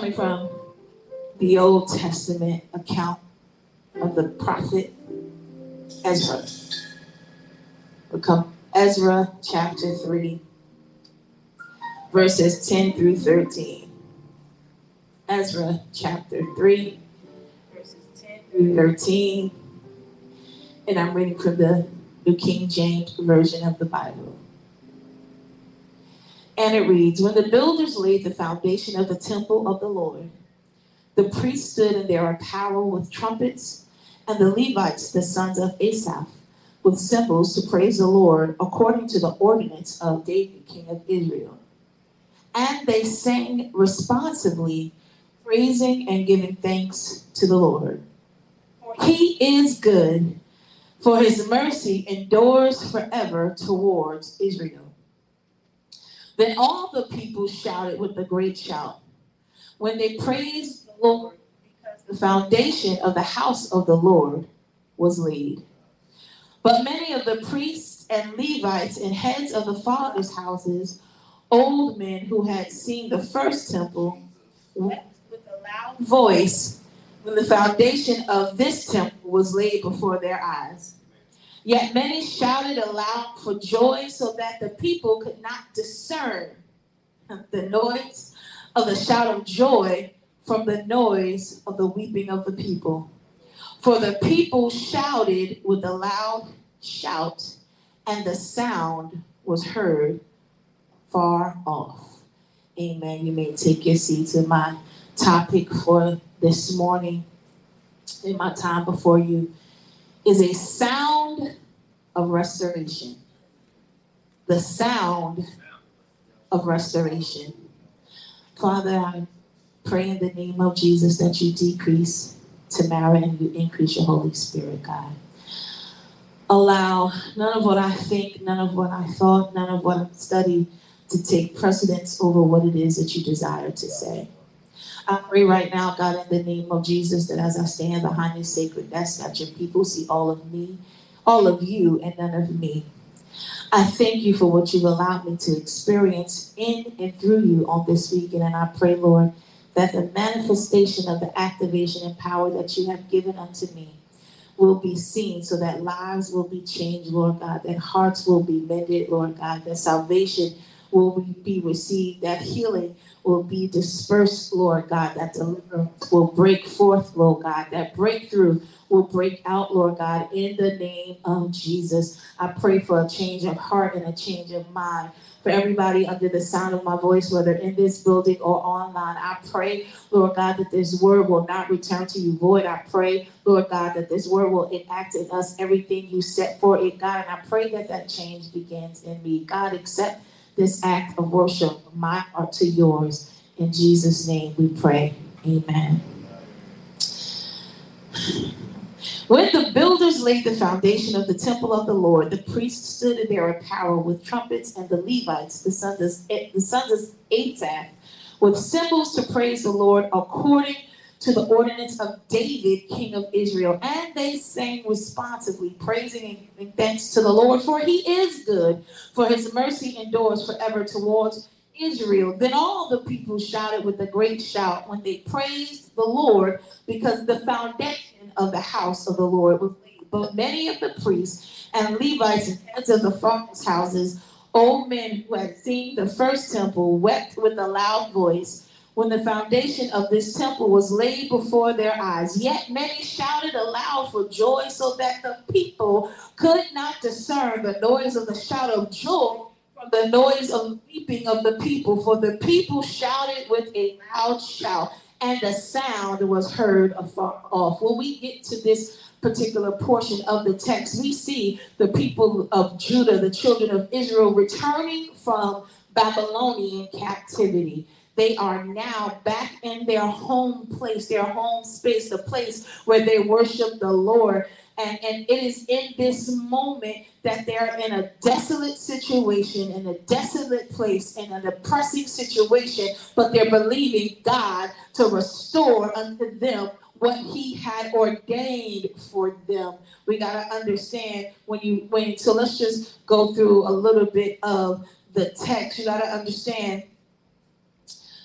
coming from the Old Testament account of the prophet Ezra. We'll come Ezra chapter 3, verses 10 through 13. Ezra chapter 3, verses 10 through 13. And I'm reading from the New King James Version of the Bible. And it reads, when the builders laid the foundation of the temple of the Lord, the priests stood in their apparel with trumpets, and the Levites, the sons of Asaph, with cymbals to praise the Lord according to the ordinance of David, king of Israel. And they sang responsively, praising and giving thanks to the Lord. For he is good, for his mercy endures forever towards Israel. Then all the people shouted with a great shout when they praised the Lord, because the foundation of the house of the Lord was laid. But many of the priests and Levites and heads of the fathers' houses, old men who had seen the first temple, wept with a loud voice when the foundation of this temple was laid before their eyes. Yet many shouted aloud for joy, so that the people could not discern the noise of the shout of joy from the noise of the weeping of the people. For the people shouted with a loud shout, and the sound was heard far off. Amen. You may take your seats. In my topic for this morning, in my time before you, is a sound of restoration. The sound of restoration. Father, I pray in the name of Jesus that you decrease Tamara and you increase your Holy Spirit, God. Allow none of what I think, none of what I thought, none of what I've studied to take precedence over what it is that you desire to say. I pray right now, God, in the name of Jesus, that as I stand behind this sacred desk, that your people see all of me, all of you, and none of me. I thank you for what you've allowed me to experience in and through you on this weekend. And I pray, Lord, that the manifestation of the activation and power that you have given unto me will be seen, so that lives will be changed, Lord God, that hearts will be mended, Lord God, that salvation will be received, that healing will be dispersed, Lord God, that deliverance will break forth, Lord God, that breakthrough will break out, Lord God, in the name of Jesus. I pray for a change of heart and a change of mind. For everybody under the sound of my voice, whether in this building or online, I pray, Lord God, that this word will not return to you void. I pray, Lord God, that this word will enact in us everything you set for it, God. And I pray that that change begins in me. God, accept this act of worship, my heart to yours. In Jesus' name we pray. Amen. When the builders laid the foundation of the temple of the Lord, the priests stood in their apparel with trumpets, and the Levites, the sons of Asaph, with cymbals to praise the Lord according to the ordinance of David, king of Israel. And they sang responsively, praising and thanks to the Lord, for he is good, for his mercy endures forever towards Israel. Then all the people shouted with a great shout when they praised the Lord, because the foundation of the house of the Lord was laid. But many of the priests and Levites and heads of the fathers' houses, old men who had seen the first temple, wept with a loud voice when the foundation of this temple was laid before their eyes. Yet many shouted aloud for joy, so that the people could not discern the noise of the shout of joy from the noise of weeping of the people. For the people shouted with a loud shout, and the sound was heard afar off. When we get to this particular portion of the text, we see the people of Judah, the children of Israel, returning from Babylonian captivity. They are now back in their home place, their home space, the place where they worship the Lord. And it is in this moment that they're in a desolate situation, in a desolate place, in a depressing situation, but they're believing God to restore unto them what he had ordained for them. We got to understand so let's just go through a little bit of the text. You got to understand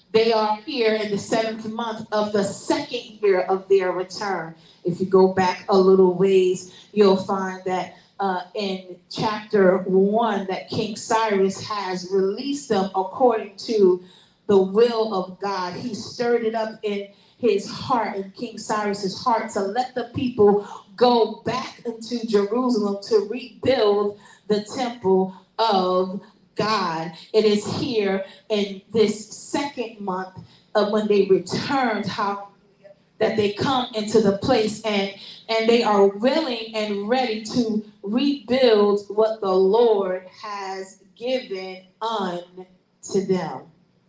They are here in the 7th month of the 2nd year of their return. If you go back a little ways, you'll find that in chapter 1 that King Cyrus has released them according to the will of God. He stirred it up in his heart, in King Cyrus's heart, to let the people go back into Jerusalem to rebuild the temple of God. It is here in this 2nd month of when they returned, how that they come into the place and they are willing and ready to rebuild what the Lord has given unto them.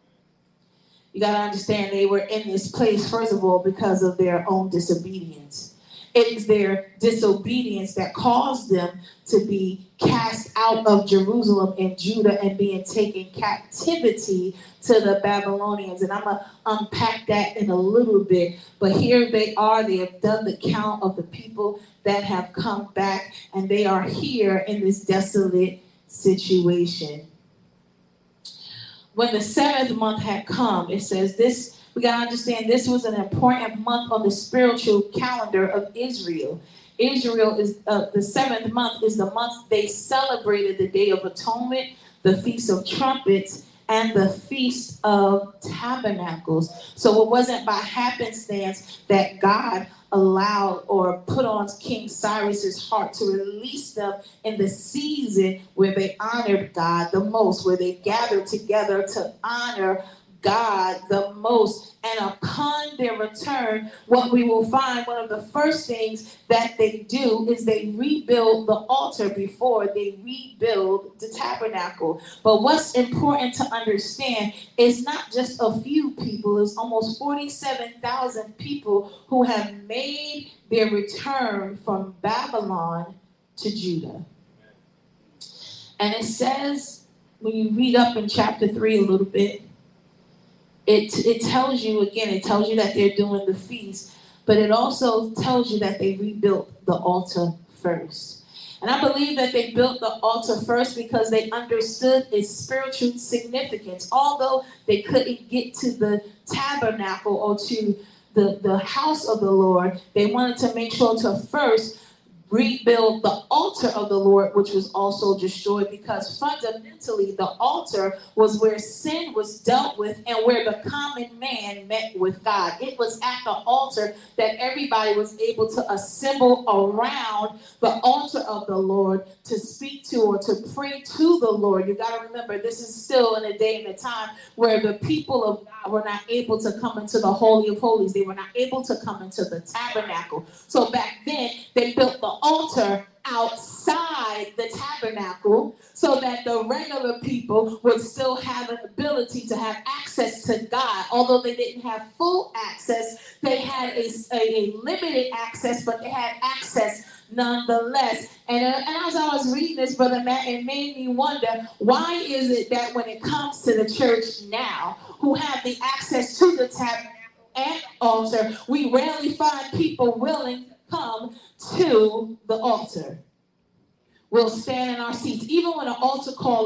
You got to understand, they were in this place, first of all, because of their own disobedience. It is their disobedience that caused them to be cast out of Jerusalem and Judah and being taken captivity to the Babylonians. And I'm going to unpack that in a little bit. But here they are. They have done the count of the people that have come back, and they are here in this desolate situation. When the 7th month had come, it says this, we got to understand this was an important month on the spiritual calendar of Israel. Israel is, the 7th month is the month they celebrated the Day of Atonement, the Feast of Trumpets, and the Feast of Tabernacles. So it wasn't by happenstance that God allowed or put on King Cyrus's heart to release them in the season where they honored God the most, where they gathered together to honor God the most. And upon their return, what we will find, one of the first things that they do is they rebuild the altar before they rebuild the tabernacle. But what's important to understand is not just a few people, it's almost 47,000 people who have made their return from Babylon to Judah. And it says, when you read up in chapter 3 a little bit, it tells you, again, it tells you that they're doing the feast, but it also tells you that they rebuilt the altar first. And I believe that they built the altar first because they understood its spiritual significance. Although they couldn't get to the tabernacle or to the house of the Lord, they wanted to make sure to first rebuild the altar of the Lord, which was also destroyed, because fundamentally the altar was where sin was dealt with and where the common man met with God. It was at the altar that everybody was able to assemble around the altar of the Lord to speak to or to pray to the Lord. You got to remember, this is still in a day and a time where the people of God were not able to come into the Holy of Holies. They were not able to come into the tabernacle. So back then, they built the altar outside the tabernacle so that the regular people would still have an ability to have access to God. Although they didn't have full access, they had a limited access, but they had access nonetheless. And as I was reading this, Brother Matt, it made me wonder, why is it that when it comes to the church now, who have the access to the tabernacle and altar, we rarely find people willing to come to the altar? We'll stand in our seats. Even when an altar call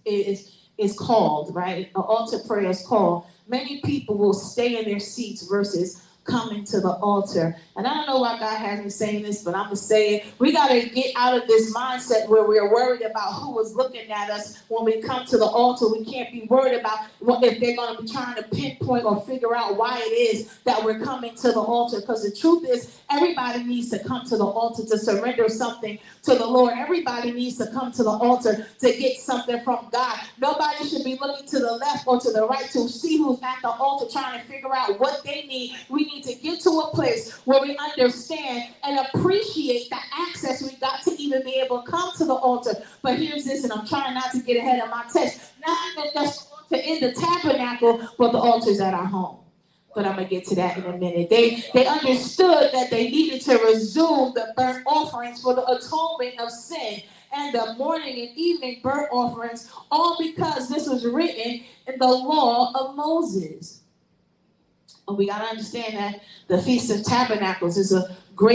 is called, right? An altar prayer is called, many people will stay in their seats versus coming to the altar. And I don't know why God has me saying this, but I'm going to say it. We got to get out of this mindset where we're worried about who is looking at us when we come to the altar. We can't be worried about if they're going to be trying to pinpoint or figure out why it is that we're coming to the altar. Because the truth is, everybody needs to come to the altar to surrender something to the Lord. Everybody needs to come to the altar to get something from God. Nobody should be looking to the left or to the right to see who's at the altar trying to figure out what they need. We need to get to a place where we understand and appreciate the access we got to even be able to come to the altar. But here's this, and I'm trying not to get ahead of my text. Not that that's the altar in the tabernacle, but the altar's at our home. But I'm going to get to that in a minute. They understood that they needed to resume the burnt offerings for the atonement of sin and the morning and evening burnt offerings, all because this was written in the law of Moses. And we got to understand that the Feast of Tabernacles is a great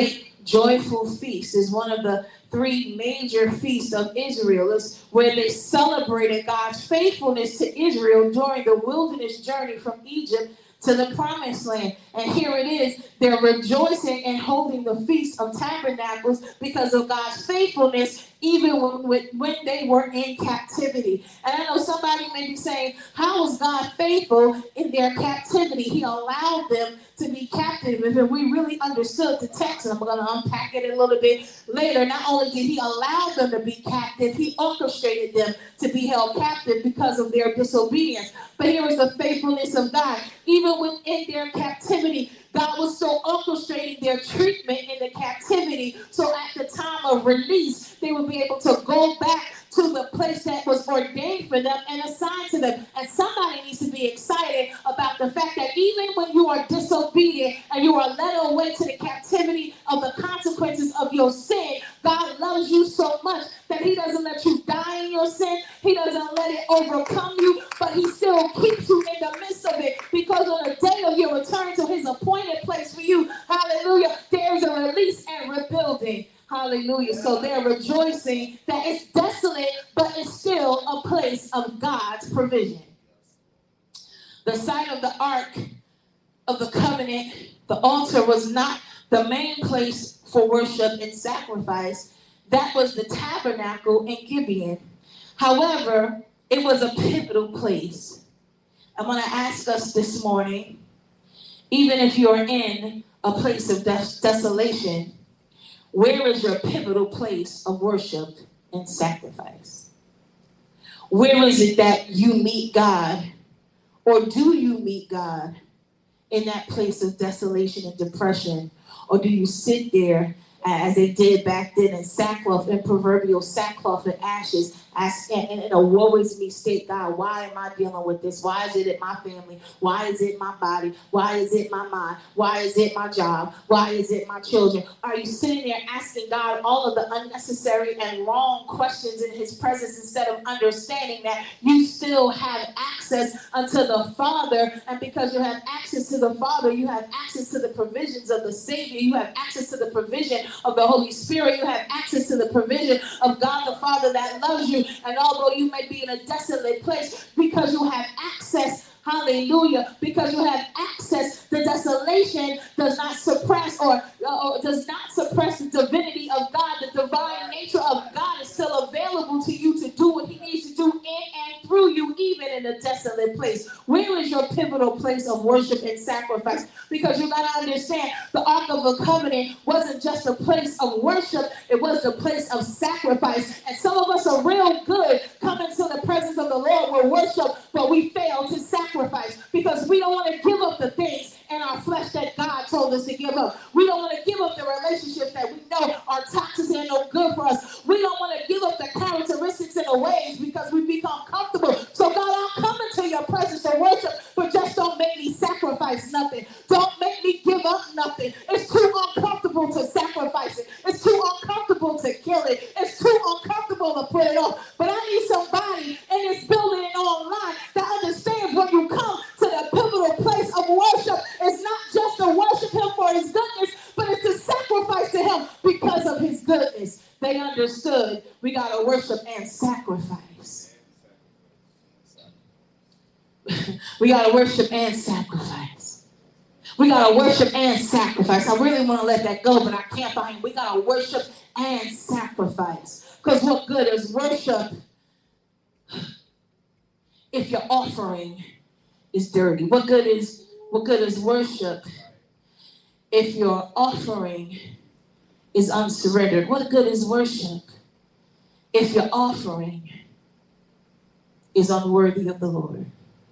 joyful feast. Is one of the three major feasts of Israel. It's where they celebrated God's faithfulness to Israel during the wilderness journey from Egypt to the promised land. And here it is, they're rejoicing and holding the Feast of Tabernacles because of God's faithfulness, even when they were in captivity. And I know somebody may be saying, how was God faithful in their captivity? He allowed them to be captive. If we really understood the text, and I'm going to unpack it a little bit later, not only did he allow them to be captive, he orchestrated them to be held captive because of their disobedience. But here is the faithfulness of God. Even within their captivity, God was still orchestrating their treatment in the captivity. So at the time of release, they would be able to go back to the place that was ordained for them and assigned to them. And somebody needs to be excited about the fact that even when you are disobedient and you are led away to the captivity of the consequences of your sin, God loves you so much that he doesn't let you die in your sin. He doesn't let it overcome you, but he still keeps you in the midst of it, because on the day of your return to his appointed place for you, hallelujah, there's a release and rebuilding. Hallelujah. So they're rejoicing that it's desolate, but it's still a place of God's provision. The site of the Ark of the Covenant, the altar, was not the main place for worship and sacrifice. That was the tabernacle in Gibeon. However, it was a pivotal place. I want to ask us this morning, even if you're in a place of desolation, where is your pivotal place of worship and sacrifice? Where is it that you meet God, or do you meet God in that place of desolation and depression? Or do you sit there as they did back then in sackcloth, in proverbial sackcloth and ashes, in a woe is me state? God, why am I dealing with this? Why is it in my family? Why is it my body? Why is it my mind? Why is it my job? Why is it my children? Are you sitting there asking God all of the unnecessary and wrong questions in his presence, instead of understanding that you still have access unto the Father? And because you have access to the Father, you have access to the provisions of the Savior. You have access to the provision of the Holy Spirit. You have access to the provision of God the Father that loves you. And although you may be in a desolate place, because you have access, hallelujah, because you have access, the desolation does not suppress or does not suppress the divinity of God. The divine nature of God is still available to you to do what he needs to do in and through you, even in a desolate place. Where is your pivotal place of worship and sacrifice? Because you got to understand, the Ark of the Covenant wasn't just a place of worship, it was the place of sacrifice. And some of us are real good coming to the presence of the Lord with worship, but we fail to sacrifice because we don't want to give up the things in our flesh that God told us to give up. We don't want to give up the relationships that we know are toxic and no good for us. We don't want to give up the characteristics and the ways because we become comfortable. So God, I'll come into your presence of worship, but just don't make me sacrifice nothing. Don't make me give up nothing. It's too uncomfortable to sacrifice it. It's too uncomfortable to kill it. It's too uncomfortable to put it off. But I need somebody in this building and online that understands when you come to the pivotal place of worship, it's not just to worship him for his goodness, but it's to sacrifice to him because of his goodness. They understood we got to worship and sacrifice. We got to worship and sacrifice. We got to worship and sacrifice. I really want to let that go, but I can't find it. We got to worship and sacrifice. Because what good is worship if your offering is dirty? What good is worship if your offering is unsurrendered? What good is worship if your offering is unworthy of the Lord?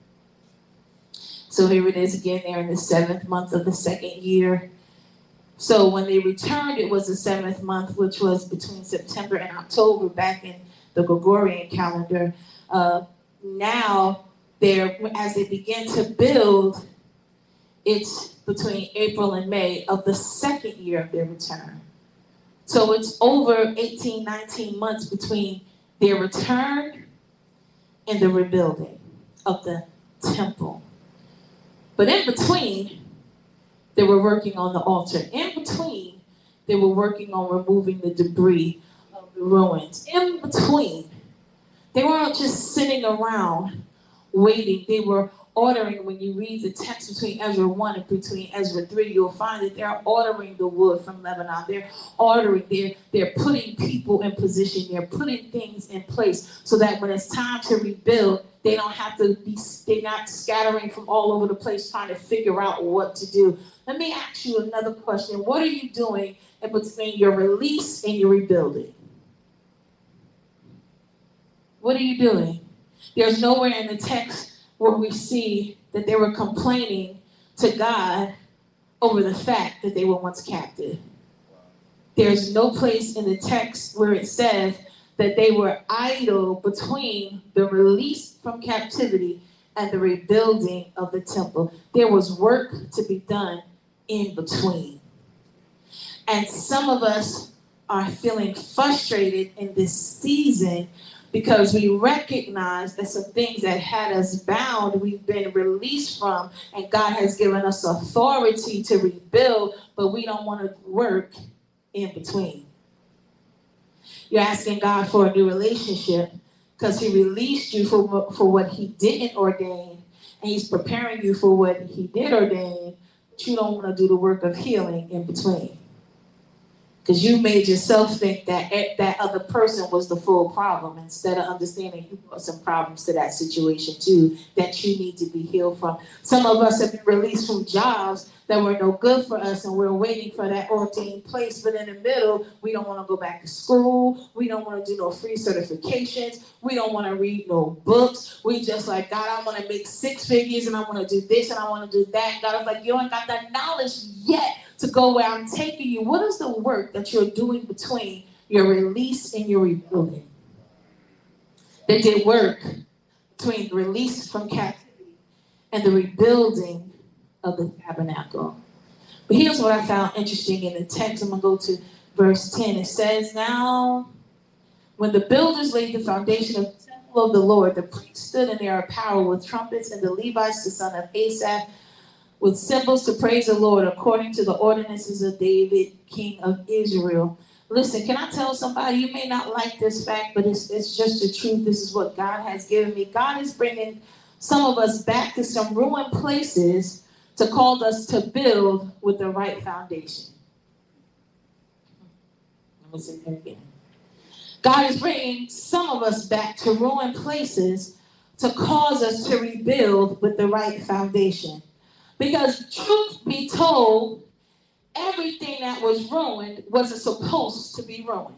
So here it is again, they're in the 7th month of the 2nd year. So when they returned, it was the 7th month, which was between September and October back in the Gregorian calendar. Now, as they begin to build, it's between April and May of the 2nd year of their return. So it's over 18, 19 months between their return and the rebuilding of the temple. But in between, they were working on the altar. In between, they were working on removing the debris of the ruins. In between, they weren't just sitting around waiting. They were ordering. When you read the text between Ezra 1 and between Ezra 3, you'll find that they're ordering the wood from Lebanon. They're ordering, they're putting people in position. They're putting things in place so that when it's time to rebuild, they don't have to be, they're not scattering from all over the place trying to figure out what to do. Let me ask you another question. What are you doing in between your release and your rebuilding? What are you doing? There's nowhere in the text where we see that they were complaining to God over the fact that they were once captive. There's no place in the text where it says that they were idle between the release from captivity and the rebuilding of the temple. There was work to be done in between. And some of us are feeling frustrated in this season because we recognize that some things that had us bound, we've been released from, and God has given us authority to rebuild, but we don't want to work in between. You're asking God for a new relationship because he released you for what he didn't ordain, and he's preparing you for what he did ordain, but you don't want to do the work of healing in between. Because you made yourself think that that other person was the full problem instead of understanding you brought some problems to that situation too that you need to be healed from. Some of us have been released from jobs that were no good for us and we're waiting for that ordained place. But in the middle, we don't want to go back to school. We don't want to do no free certifications. We don't want to read no books. We just like, God, I want to make 6 figures and I want to do this and I want to do that. God was like, you ain't got that knowledge yet to go where I'm taking you. What is the work that you're doing between your release and your rebuilding? They did work between the release from captivity and the rebuilding of the tabernacle. But here's what I found interesting in the text. I'm going to go to verse 10. It says, now, when the builders laid the foundation of the temple of the Lord, the priests stood in their apparel with trumpets, and the Levites, the son of Asaph, with cymbals to praise the Lord according to the ordinances of David, king of Israel. Listen, can I tell somebody, you may not like this fact, but it's just the truth. This is what God has given me. God is bringing some of us back to some ruined places to call us to build with the right foundation. I'm going to say that again. God is bringing some of us back to ruined places to cause us to rebuild with the right foundation. Because truth be told, everything that was ruined wasn't supposed to be ruined.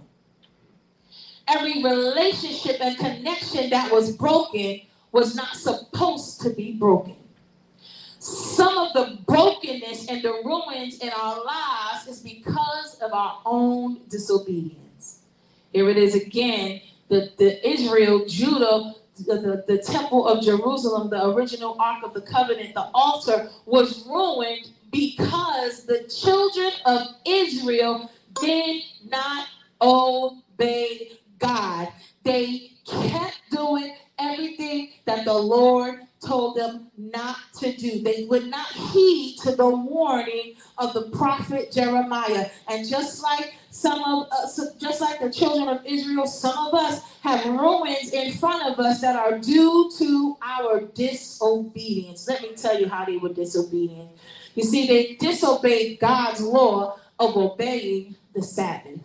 Every relationship and connection that was broken was not supposed to be broken. Some of the brokenness and the ruins in our lives is because of our own disobedience. Here it is again, the Israel, Judah, the temple of Jerusalem, the original Ark of the Covenant, the altar was ruined because the children of Israel did not obey God. They kept doing everything that the Lord told them not to do. They would not heed to the warning of the prophet Jeremiah. And just like some of us, just like the children of Israel, some of us have ruins in front of us that are due to our disobedience. Let me tell you how they were disobedient. You see, they disobeyed God's law of obeying the Sabbath.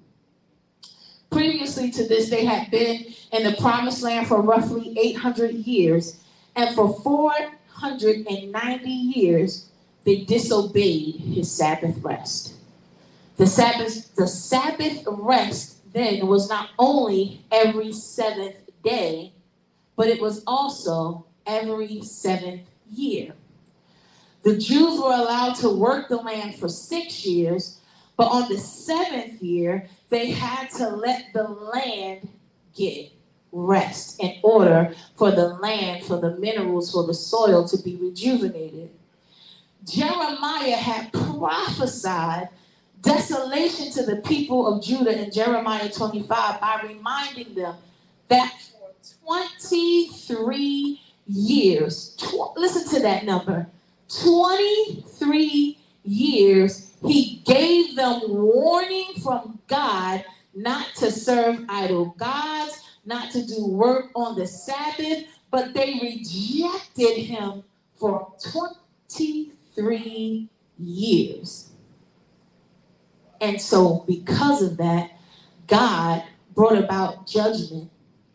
Previously to this, they had been in the promised land for roughly 800 years. And for 490 years, they disobeyed his Sabbath rest. The Sabbath rest then was not only every 7th day, but it was also every 7th year. The Jews were allowed to work the land for 6 years, but on the 7th year, they had to let the land get rest in order for the land, for the minerals, for the soil to be rejuvenated. Jeremiah had prophesied desolation to the people of Judah in Jeremiah 25 by reminding them that for 23 years, listen to that number, 23 years, he gave them warning God not to serve idol gods, not to do work on the Sabbath, but they rejected him for 23 years. And so because of that, God brought about judgment.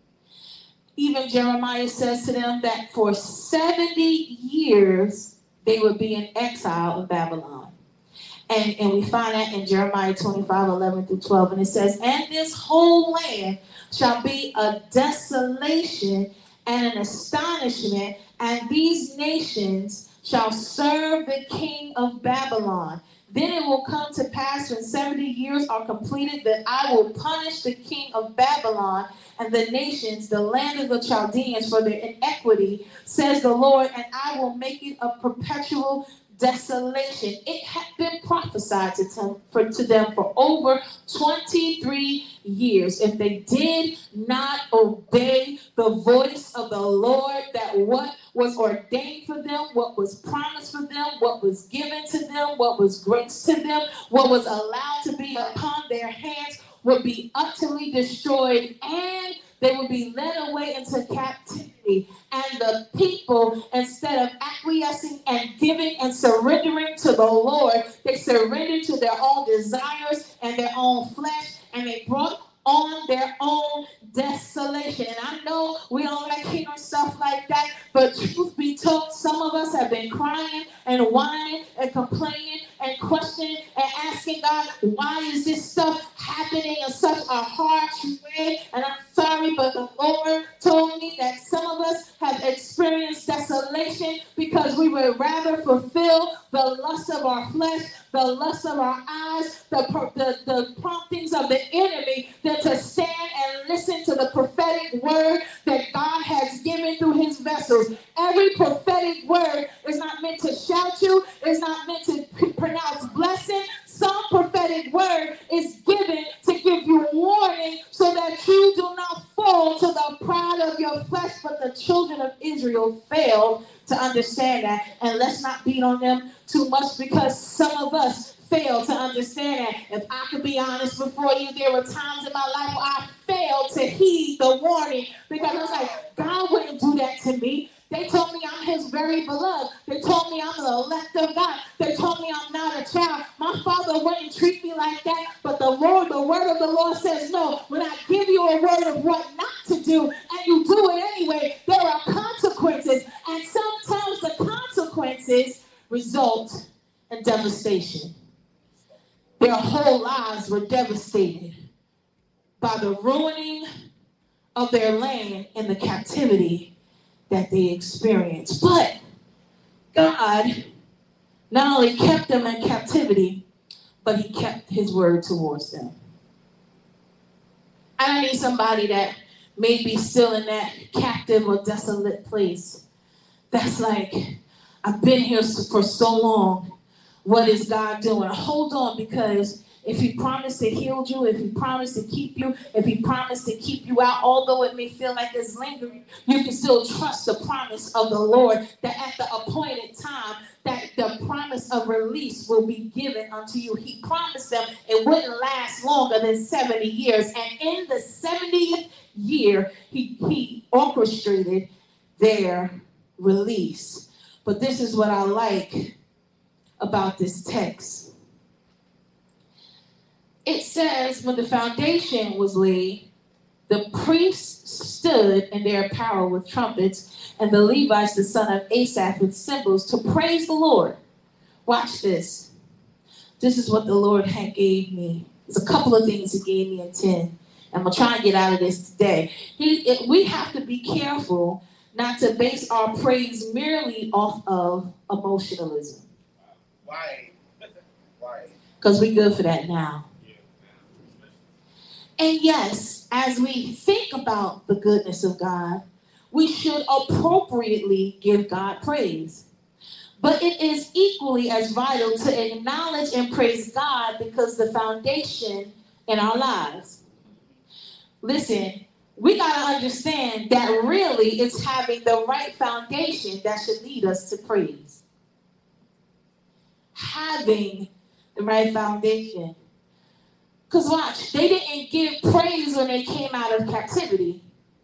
Even Jeremiah says to them that for 70 years they would be in exile in Babylon. And we find that in Jeremiah 25:11-12. And it says, and this whole land shall be a desolation and an astonishment, and these nations shall serve the king of Babylon. Then it will come to pass when 70 years are completed that I will punish the king of Babylon and the nations, the land of the Chaldeans, for their iniquity, says the Lord, and I will make it a perpetual desolation. It had been prophesied to them for over 23 years. If they did not obey the voice of the Lord, that what was ordained for them, what was promised for them, what was given to them, what was graced to them, what was allowed to be upon their hands would be utterly destroyed, and they would be led away into captivity. And the people, instead of acquiescing and giving and surrendering to the Lord, they surrendered to their own desires and their own flesh, and they brought on their own desolation. And I know we don't like hearing stuff like that, but truth be told, some of us have been crying and whining and complaining and questioning and asking God, why is this stuff happening in such a harsh way? And I'm sorry, but the Lord told me that some of us have experienced desolation because we would rather fulfill the lust of our flesh, the lust of our eyes, the promptings of the enemy, than to stand and listen to the prophetic word that God has given through his vessels. Every prophetic word is not meant to shout you, it's not meant to pronounce blessing. Some prophetic word is given to give you warning so that you do not fall to the pride of your flesh. But the children of Israel failed to understand that. And let's not beat on them too much, because some of us failed to understand that. If I could be honest before you, there were times in my life where I failed to heed the warning, because I was like, God wouldn't do that to me. They told me I'm his very beloved. They told me I'm the elect of God. They told me I'm not a child. My father wouldn't treat me like that. But the word of the Lord says, no, when I give you a word of what not to do, and you do it anyway, there are consequences. And sometimes the consequences result in devastation. Their whole lives were devastated by the ruining of their land and the captivity that they experienced. But God not only kept them in captivity, but he kept his word towards them. I need somebody that may be still in that captive or desolate place. That's like, I've been here for so long. What is God doing? Hold on, because if he promised to heal you, if he promised to keep you, if he promised to keep you out, although it may feel like it's lingering, you can still trust the promise of the Lord that at the appointed time, that the promise of release will be given unto you. He promised them it wouldn't last longer than 70 years. And in the 70th year, he orchestrated their release. But this is what I like about this text. It says, when the foundation was laid, the priests stood in their apparel with trumpets, and the Levites, the son of Asaph, with cymbals to praise the Lord. Watch this. This is what the Lord had gave me. There's a couple of things he gave me in 10. I'm going to try and get out of this today. We have to be careful not to base our praise merely off of emotionalism. Why? Because we're good for that now. And yes, as we think about the goodness of God, we should appropriately give God praise. But it is equally as vital to acknowledge and praise God because the foundation in our lives. Listen, we got to understand that really it's having the right foundation that should lead us to praise. Having the right foundation. Because watch, they didn't give praise when they came out of captivity.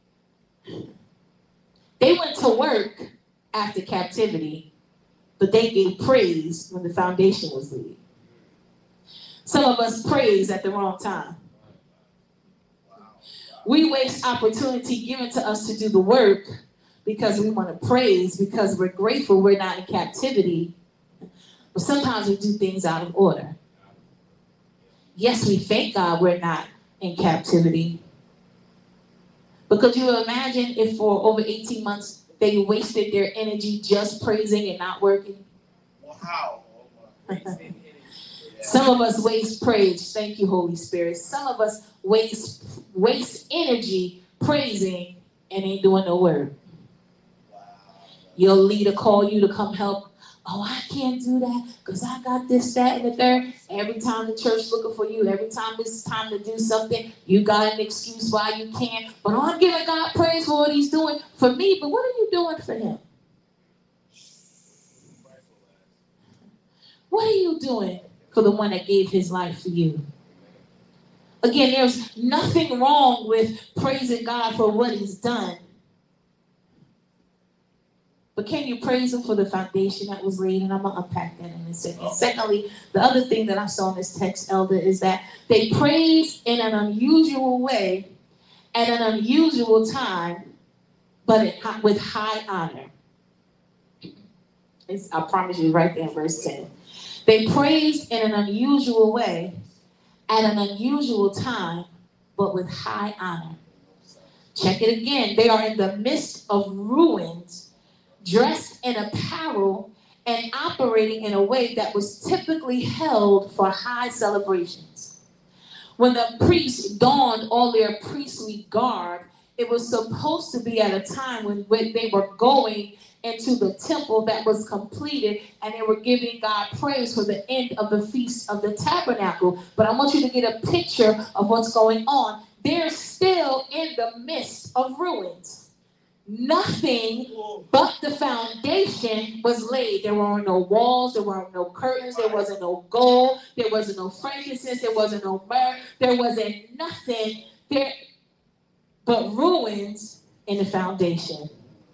They went to work after captivity, but they gave praise when the foundation was laid. Some of us praise at the wrong time. We waste opportunity given to us to do the work because we want to praise, because we're grateful we're not in captivity. But sometimes we do things out of order. Yes, we thank God we're not in captivity. But could you imagine if for over 18 months they wasted their energy just praising and not working? Wow. Some of us waste praise. Thank you, Holy Spirit. Some of us waste energy praising and ain't doing no work. Your leader call you to come help. Oh, I can't do that because I got this, that, and the third. Every time the church looking for you, every time it's time to do something, you got an excuse why you can't. But I'm giving God praise for what he's doing for me. But what are you doing for him? What are you doing for the one that gave his life for you? Again, there's nothing wrong with praising God for what he's done. But can you praise him for the foundation that was laid? And I'm going to unpack that in a second. Secondly, the other thing that I saw in this text, Elder, is that they praised in an unusual way at an unusual time, but with high honor. I promise you right there in verse 10. They praised in an unusual way at an unusual time, but with high honor. Check it again. They are in the midst of ruins, dressed in apparel and operating in a way that was typically held for high celebrations. When the priests donned all their priestly garb, it was supposed to be at a time when they were going into the temple that was completed and they were giving God praise for the end of the Feast of the Tabernacle. But I want you to get a picture of what's going on. They're still in the midst of ruins. Nothing but the foundation was laid. There were no walls, there were no curtains, there wasn't no gold, there wasn't no frankincense, there wasn't no myrrh, there wasn't nothing there but ruins in the foundation.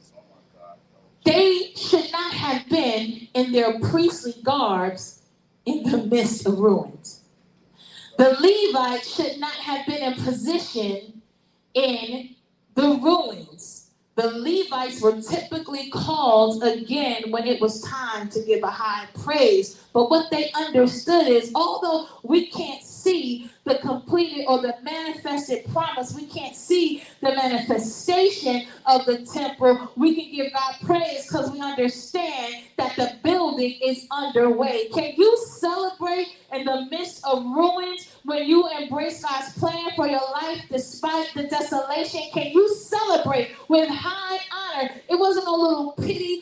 They should not have been in their priestly garbs in the midst of ruins. The Levites should not have been in position in the ruins. The Levites were typically called again when it was time to give a high praise. But what they understood is, although we can't see the completed or the manifested promise, we can't see the manifestation of the temple, we can give God praise because we understand that the building is underway. Can you celebrate in the midst of ruins when you embrace God's plan for your life despite the desolation? Can you celebrate with high honor? It wasn't a little pity,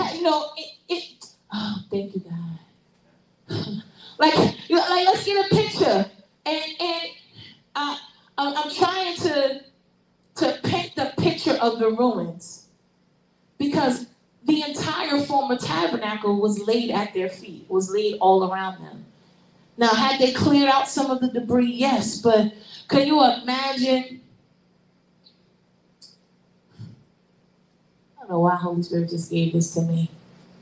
oh, thank you, God. like let's get a picture. And I'm trying to paint the picture of the ruins because the entire former tabernacle was laid at their feet, was laid all around them. Now, had they cleared out some of the debris? Yes, but can you imagine? I don't know why Holy Spirit just gave this to me.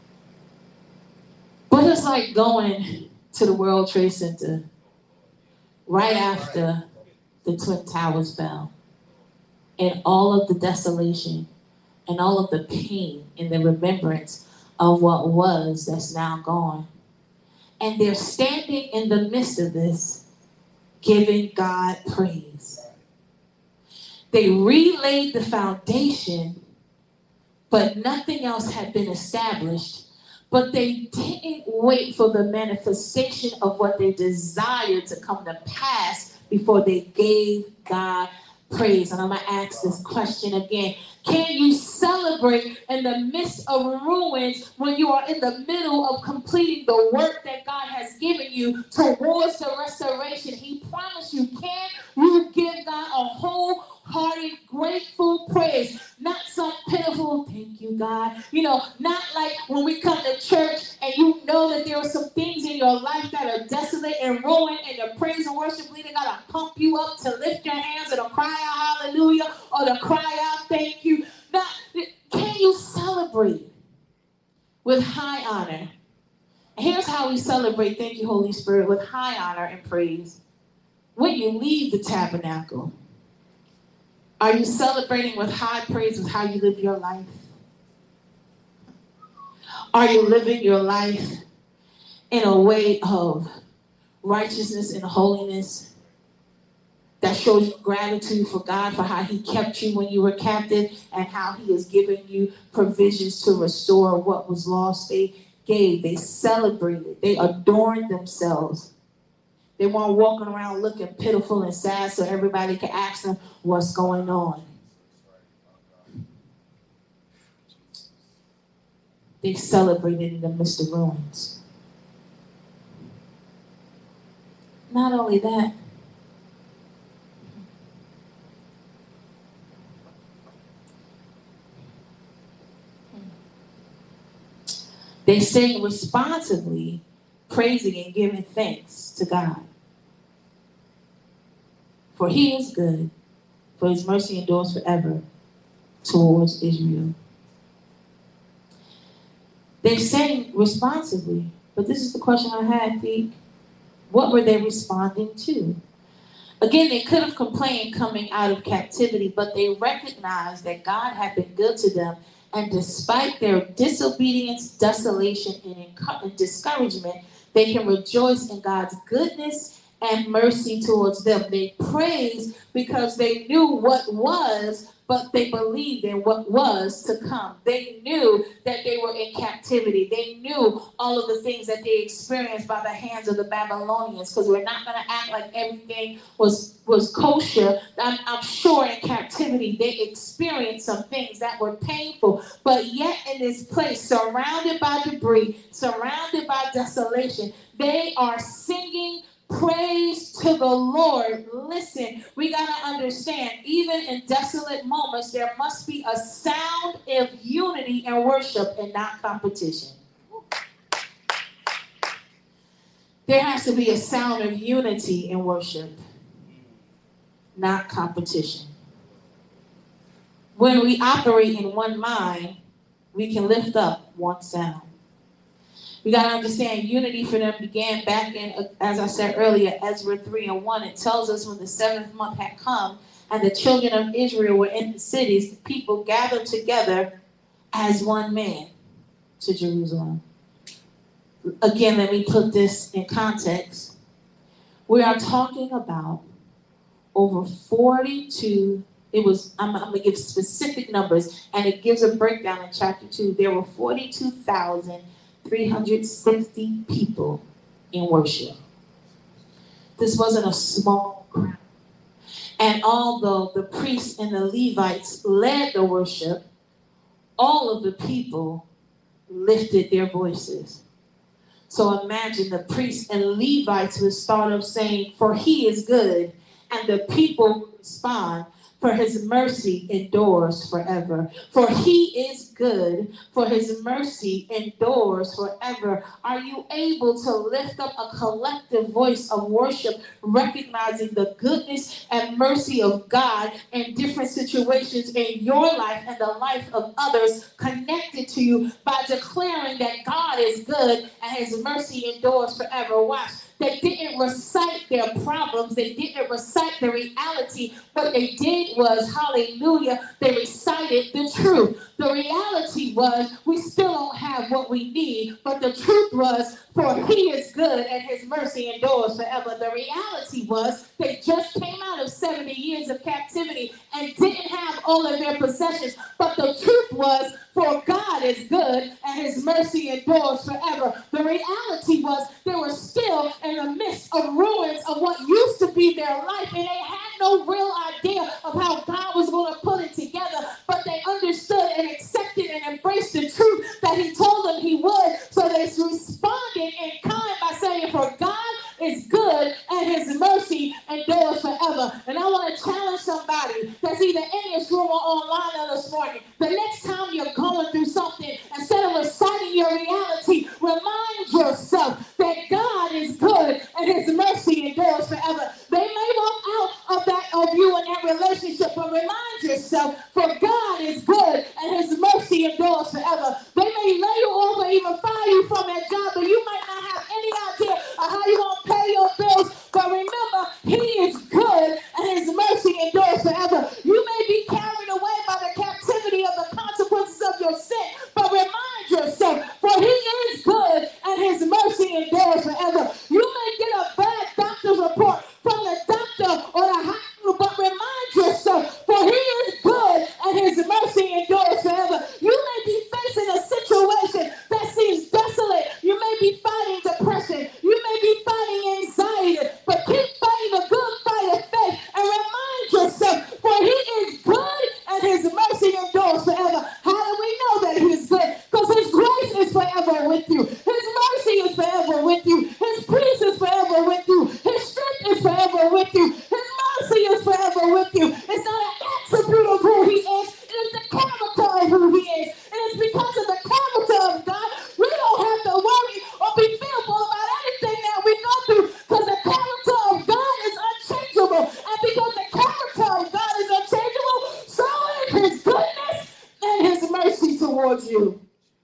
But it's like going to the World Trade Center right after the Twin Towers fell, and all of the desolation and all of the pain and the remembrance of what was that's now gone. And they're standing in the midst of this, giving God praise. They relaid the foundation, but nothing else had been established. But they didn't wait for the manifestation of what they desired to come to pass before they gave God praise. And I'm going to ask this question again. Can you celebrate in the midst of ruins when you are in the middle of completing the work that God has given you towards the restoration? He promised you. Can you give God a wholehearted, grateful praise? Not some pitiful, thank you, God. Not like when we come to church and you know that there are some things in your life that are desolate and ruined, and the praise and worship leader got to pump you up to lift your hands or to cry out hallelujah or to cry out thank you. Not, can you celebrate with high honor? Here's how we celebrate, thank you, Holy Spirit, with high honor and praise. When you leave the tabernacle, are you celebrating with high praise with how you live your life? Are you living your life in a way of righteousness and holiness that shows you gratitude for God for how he kept you when you were captive and how he has given you provisions to restore what was lost? They celebrated, they adorned themselves. They weren't walking around looking pitiful and sad so everybody could ask them what's going on. They celebrated in the midst of ruins. Not only that, they sang responsively, praising and giving thanks to God. For he is good, for his mercy endures forever towards Israel. They sang responsively, but this is the question I had, Pete. What were they responding to? Again, they could have complained coming out of captivity, but they recognized that God had been good to them, and despite their disobedience, desolation, and discouragement, they can rejoice in God's goodness and mercy towards them. They praised because they knew what was, but they believed in what was to come. They knew that they were in captivity. They knew all of the things that they experienced by the hands of the Babylonians, because we're not going to act like everything was kosher. I'm sure in captivity they experienced some things that were painful, but yet in this place, surrounded by debris, surrounded by desolation, they are singing praise to the Lord. Listen, we got to understand, even in desolate moments, there must be a sound of unity and worship and not competition. There has to be a sound of unity in worship, not competition. When we operate in one mind, we can lift up one sound. We got to understand unity for them began back in, as I said earlier, Ezra 3:1. It tells us when the 7th month had come and the children of Israel were in the cities, the people gathered together as one man to Jerusalem. Again, let me put this in context. We are talking about over 42, I'm going to give specific numbers, and it gives a breakdown in chapter 2. There were 42,360 people in worship. This wasn't a small crowd. And although the priests and the Levites led the worship, all of the people lifted their voices. So imagine the priests and Levites would start off saying, "For he is good," and the people would respond, "For his mercy endures forever." For he is good, for his mercy endures forever. Are you able to lift up a collective voice of worship, recognizing the goodness and mercy of God in different situations in your life and the life of others connected to you by declaring that God is good and his mercy endures forever? Watch. They didn't recite their problems. They didn't recite the reality. What they did was, hallelujah, they recited the truth. The reality was, we still don't have what we need, but the truth was, for he is good and his mercy endures forever. The reality was, they just came out of 70 years of captivity and didn't have all of their possessions, but the truth was, for God is good and his mercy endures forever. The reality was, they were still in the midst of ruins of what used to be their life, and they had no real idea of how God was going to put it together, but they understood and accepted and embraced the truth that he told them he would. So they responded in kind by saying, "For God is good and his mercy endures forever." And I want to challenge somebody that's either in this room or online this morning. morning, the next time you're going through something, instead of reciting your reality, remind yourself that God is good and his mercy endures forever. They may walk out of you in that relationship, but remind yourself, for God is good and his mercy endures forever. They may lay you off or even fire you from that job, but you might not have any idea of how you're going to pay your bills. But remember, he is good and his mercy endures forever. You may be carried away by the captivity of the consequences of your sin, but remind yourself, for he is good and his mercy endures forever. You may get a bad doctor's report from the doctor or the hospital, but remind yourself, for he is good and his mercy endures forever. You may be facing a situation that seems desolate. You may be fighting depression. You may be fighting anxiety, but keep fighting the good fight of faith and remind yourself, for he is good and his mercy endures forever. How do we know that he is good? Because his grace is forever with you. His mercy is forever with you. His peace is forever with you. His strength is forever with you. His mercy is forever with you. It's not an attribute of who he is. It is the character of who he is. And it's because of the character of God, we don't have to worry or be fearful about anything that we go through, because the character of God is unchangeable. And because the character of God is unchangeable, so is his goodness and his mercy towards you.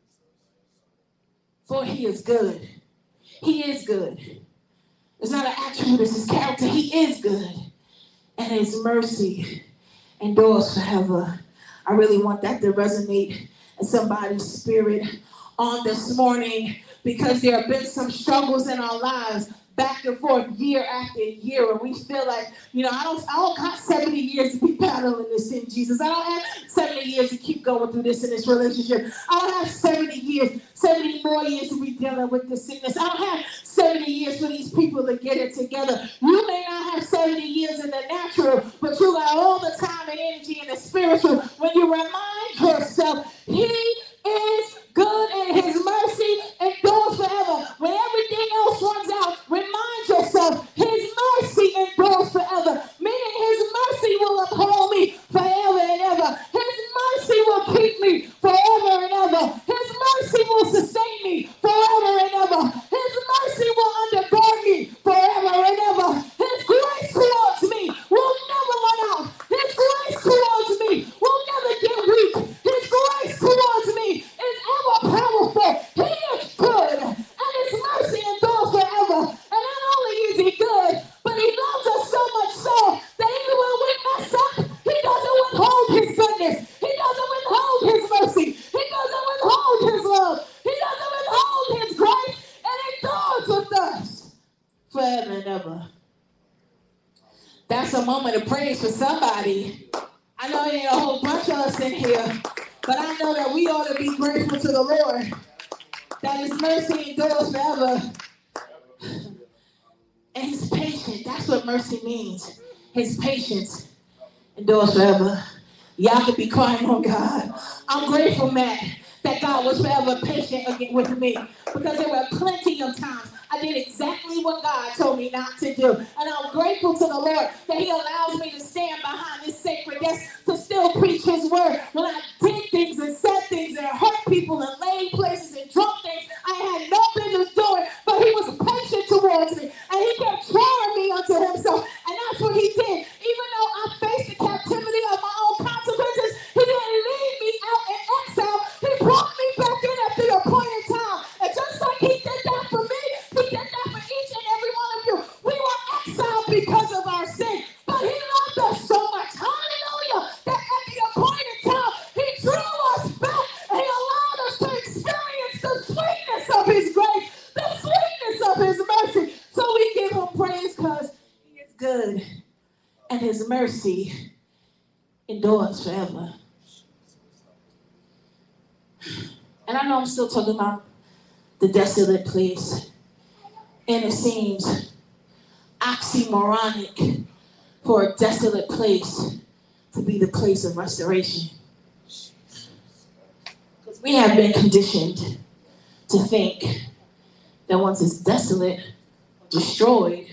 For he is good. He is good. It's not an attribute, it's his character. He is good. And his mercy endures forever. I really want that to resonate in somebody's spirit on this morning, because there have been some struggles in our lives back and forth year after year, where we feel like, I don't got 70 years to be battling this in Jesus. I don't have 70 years to keep going through this in this relationship. I don't have 70 more years to be dealing with this sickness. I don't have 70 years for these people to get it together. You may not have 70 years in the natural, but you got all the time and energy in the spiritual. When you remind yourself, he is good and his mercy endures forever. When everything else runs out, remind yourself, his mercy endures forever. Meaning his mercy will uphold me forever and ever. His mercy will keep me forever and ever. His mercy will sustain me forever and ever. His mercy will undergird me forever and ever. His grace towards me will never run out. His grace towards me will never get weak. His grace towards me is ever powerful. He is good, and his mercy endures forever. And not only is he good, but he loves us so much so that even when we mess up, he doesn't withhold his goodness. He doesn't withhold his mercy. He doesn't withhold his love. He doesn't withhold his grace, and he endures with us forever and ever. That's a moment of praise for somebody. I know there ain't a whole bunch of us in here, but I know that we ought to be grateful to the Lord that his mercy endures forever. And his patience, that's what mercy means. His patience endures forever. Y'all could be crying on God. I'm grateful, Matt, that God was forever patient again with me, because there were plenty of times I did exactly what God told me not to do. And I'm grateful to the Lord that he allows me to stand behind this sacred desk to still preach his word. When I did things and said things and hurt people and laid places and drunk things I had no business doing, but he was patient towards me. And he kept drawing me unto himself. And that's what he did. Even though I faced the captivity of my own consequences, he didn't leave me out in exile. He brought me back in at the appointed time. And just like he did that for me, he did that for each and every one of you. We were exiled because of our sin, but he loved us so much, hallelujah, that at the appointed time, he drew us back and he allowed us to experience the sweetness of his grace, the sweetness of his mercy. So we give him praise because he is good and his mercy endures forever. And I know I'm still talking about the desolate place. And it seems oxymoronic for a desolate place to be the place of restoration. Because we have been conditioned to think that once it's desolate, destroyed,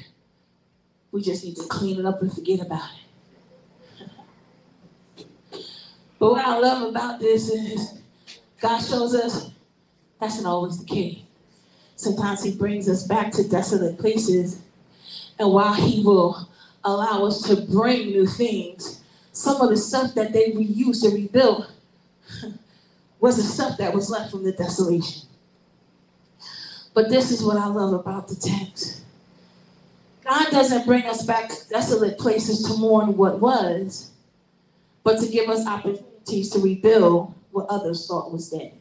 we just need to clean it up and forget about it. But what I love about this is God shows us that's not always the case. Sometimes he brings us back to desolate places, and while he will allow us to bring new things, some of the stuff that they reused to rebuild was the stuff that was left from the desolation. But this is what I love about the text. God doesn't bring us back to desolate places to mourn what was, but to give us opportunities to rebuild what others thought was dead.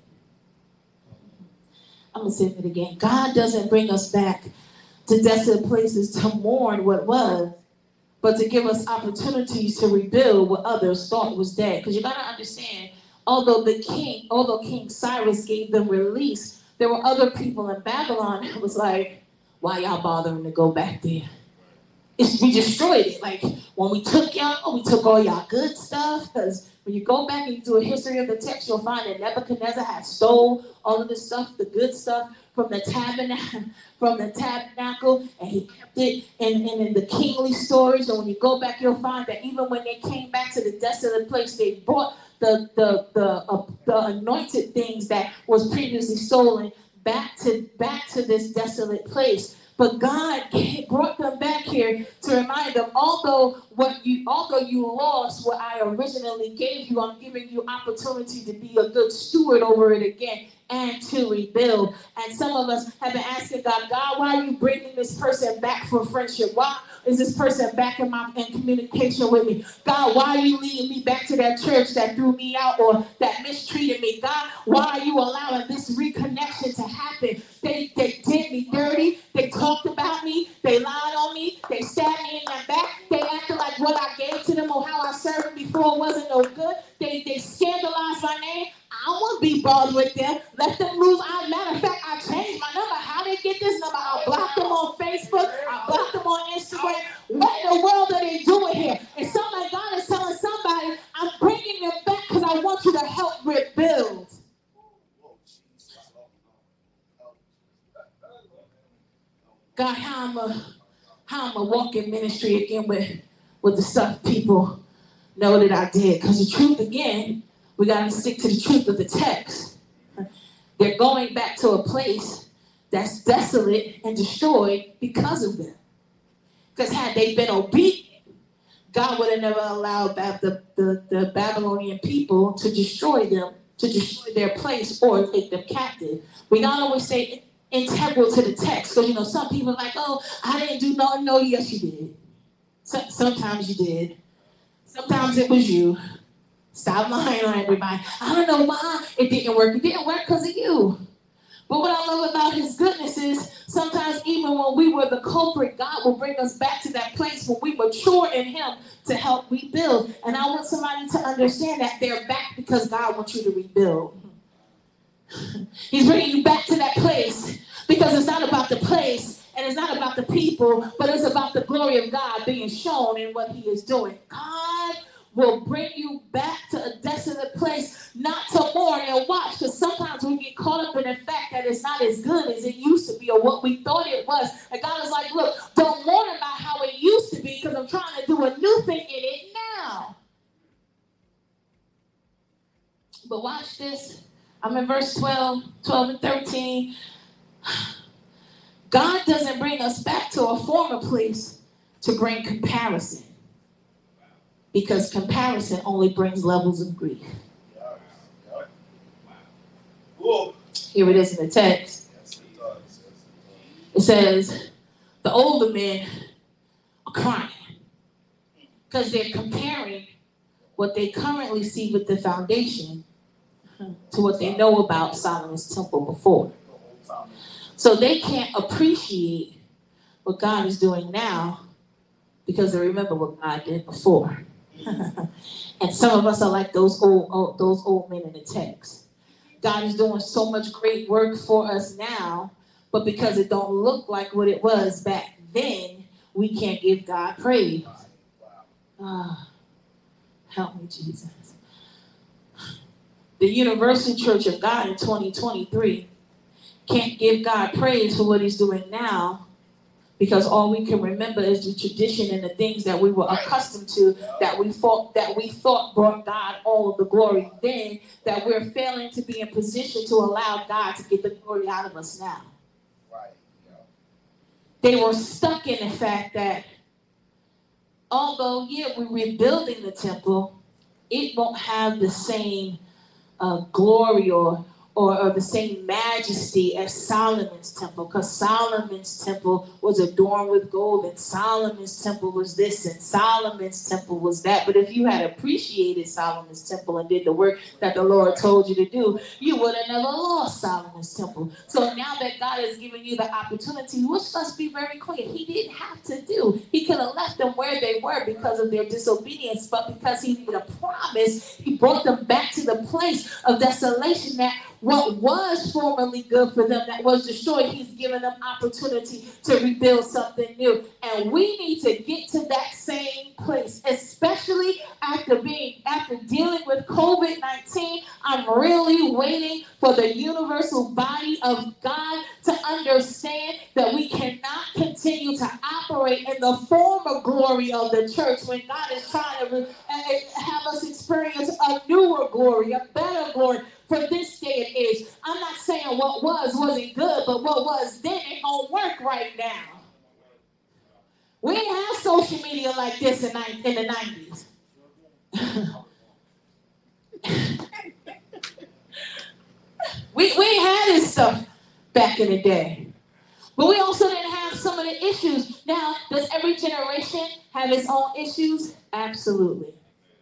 I'm going to say it again. God doesn't bring us back to desolate places to mourn what was, but to give us opportunities to rebuild what others thought was dead. Because you got to understand, although King Cyrus gave them release, there were other people in Babylon who was like, why y'all bothering to go back there? We destroyed it. Like, when we took y'all, we took all y'all good stuff. Because when you go back and you do a history of the text, you'll find that Nebuchadnezzar had stole all of the stuff, the good stuff from the tabernacle, and he kept it in the kingly storage. And when you go back, you'll find that even when they came back to the desolate place, they brought the anointed things that was previously stolen back to this desolate place. But God brought them back here to remind them, although you lost what I originally gave you, I'm giving you opportunity to be a good steward over it again and to rebuild. And some of us have been asking God, why are you bringing this person back for friendship? Why is this person back in communication with me? God, why are you leading me back to that church that threw me out or that mistreated me? God, why are you allowing this reconnection to happen? They did me dirty. They talked about me. They lied on me. They stabbed me in my back. They acted like what I gave to them or how I served them before wasn't no good. They scandalized my name. I don't want to be bothered with them. Let them lose. Matter of fact, I changed my number. How they get this number? I blocked them on Facebook. I blocked them on Instagram. What in the world are they doing here? And somebody, God is telling somebody, I'm bringing them back because I want you to help rebuild. God, how I'm a walk in ministry again with the stuff people know that I did. Because the truth, again, we got to stick to the truth of the text. They're going back to a place that's desolate and destroyed because of them. Because had they been obedient, God would have never allowed the Babylonian people to destroy them, to destroy their place or take them captive. We not always say integral to the text. Because, some people are like, oh, I didn't do nothing. No, yes, you did. Sometimes you did. Sometimes it was you. Stop lying on everybody. I don't know why it didn't work. It didn't work because of you. But what I love about his goodness is sometimes even when we were the culprit, God will bring us back to that place when we mature in him to help rebuild. And I want somebody to understand that they're back because God wants you to rebuild. He's bringing you back to that place because it's not about the place and it's not about the people, but it's about the glory of God being shown in what he is doing. God will bring you back to a desolate place, not to mourn and watch, because sometimes we get caught up in the fact that it's not as good as it used to be or what we thought it was. And God is like, look, don't mourn about how it used to be because I'm trying to do a new thing in it now. But watch this. I'm in verse 12 and 13. God doesn't bring us back to a former place to bring comparison. Because comparison only brings levels of grief. Here it is in the text. It says, the older men are crying because they're comparing what they currently see with the foundation to what they know about Solomon's temple before. So they can't appreciate what God is doing now because they remember what God did before. And some of us are like those old men in the text. God is doing so much great work for us now, but because it don't look like what it was back then, we can't give God praise. Help me, Jesus. The Universal Church of God in 2023 can't give God praise for what he's doing now Because all we can remember is the tradition and the things that we were accustomed to, that we thought brought God all of the glory then, that we're failing to be in position to allow God to get the glory out of us now. They were stuck in the fact that although, we're rebuilding the temple, it won't have the same glory or the same majesty as Solomon's temple, because Solomon's temple was adorned with gold, and Solomon's temple was this, and Solomon's temple was that. But if you had appreciated Solomon's temple and did the work that the Lord told you to do, you would have never lost Solomon's temple. So now that God has given you the opportunity, which let's be very clear, he didn't have to do. He could have left them where they were because of their disobedience, but because he made a promise, he brought them back to the place of desolation, that what was formerly good for them that was destroyed, he's given them opportunity to rebuild something new. And we need to get to that same place, especially after dealing with COVID-19. I'm really waiting for the universal body of God to understand that we cannot continue to operate in the former glory of the church when God is trying to have us experience a newer glory, a better glory for this day and age. I'm not saying what wasn't good, but what was then ain't gonna work right now. We didn't have social media like this in the 90s. we ain't had this stuff back in the day. But we also didn't have some of the issues. Now, does every generation have its own issues? Absolutely.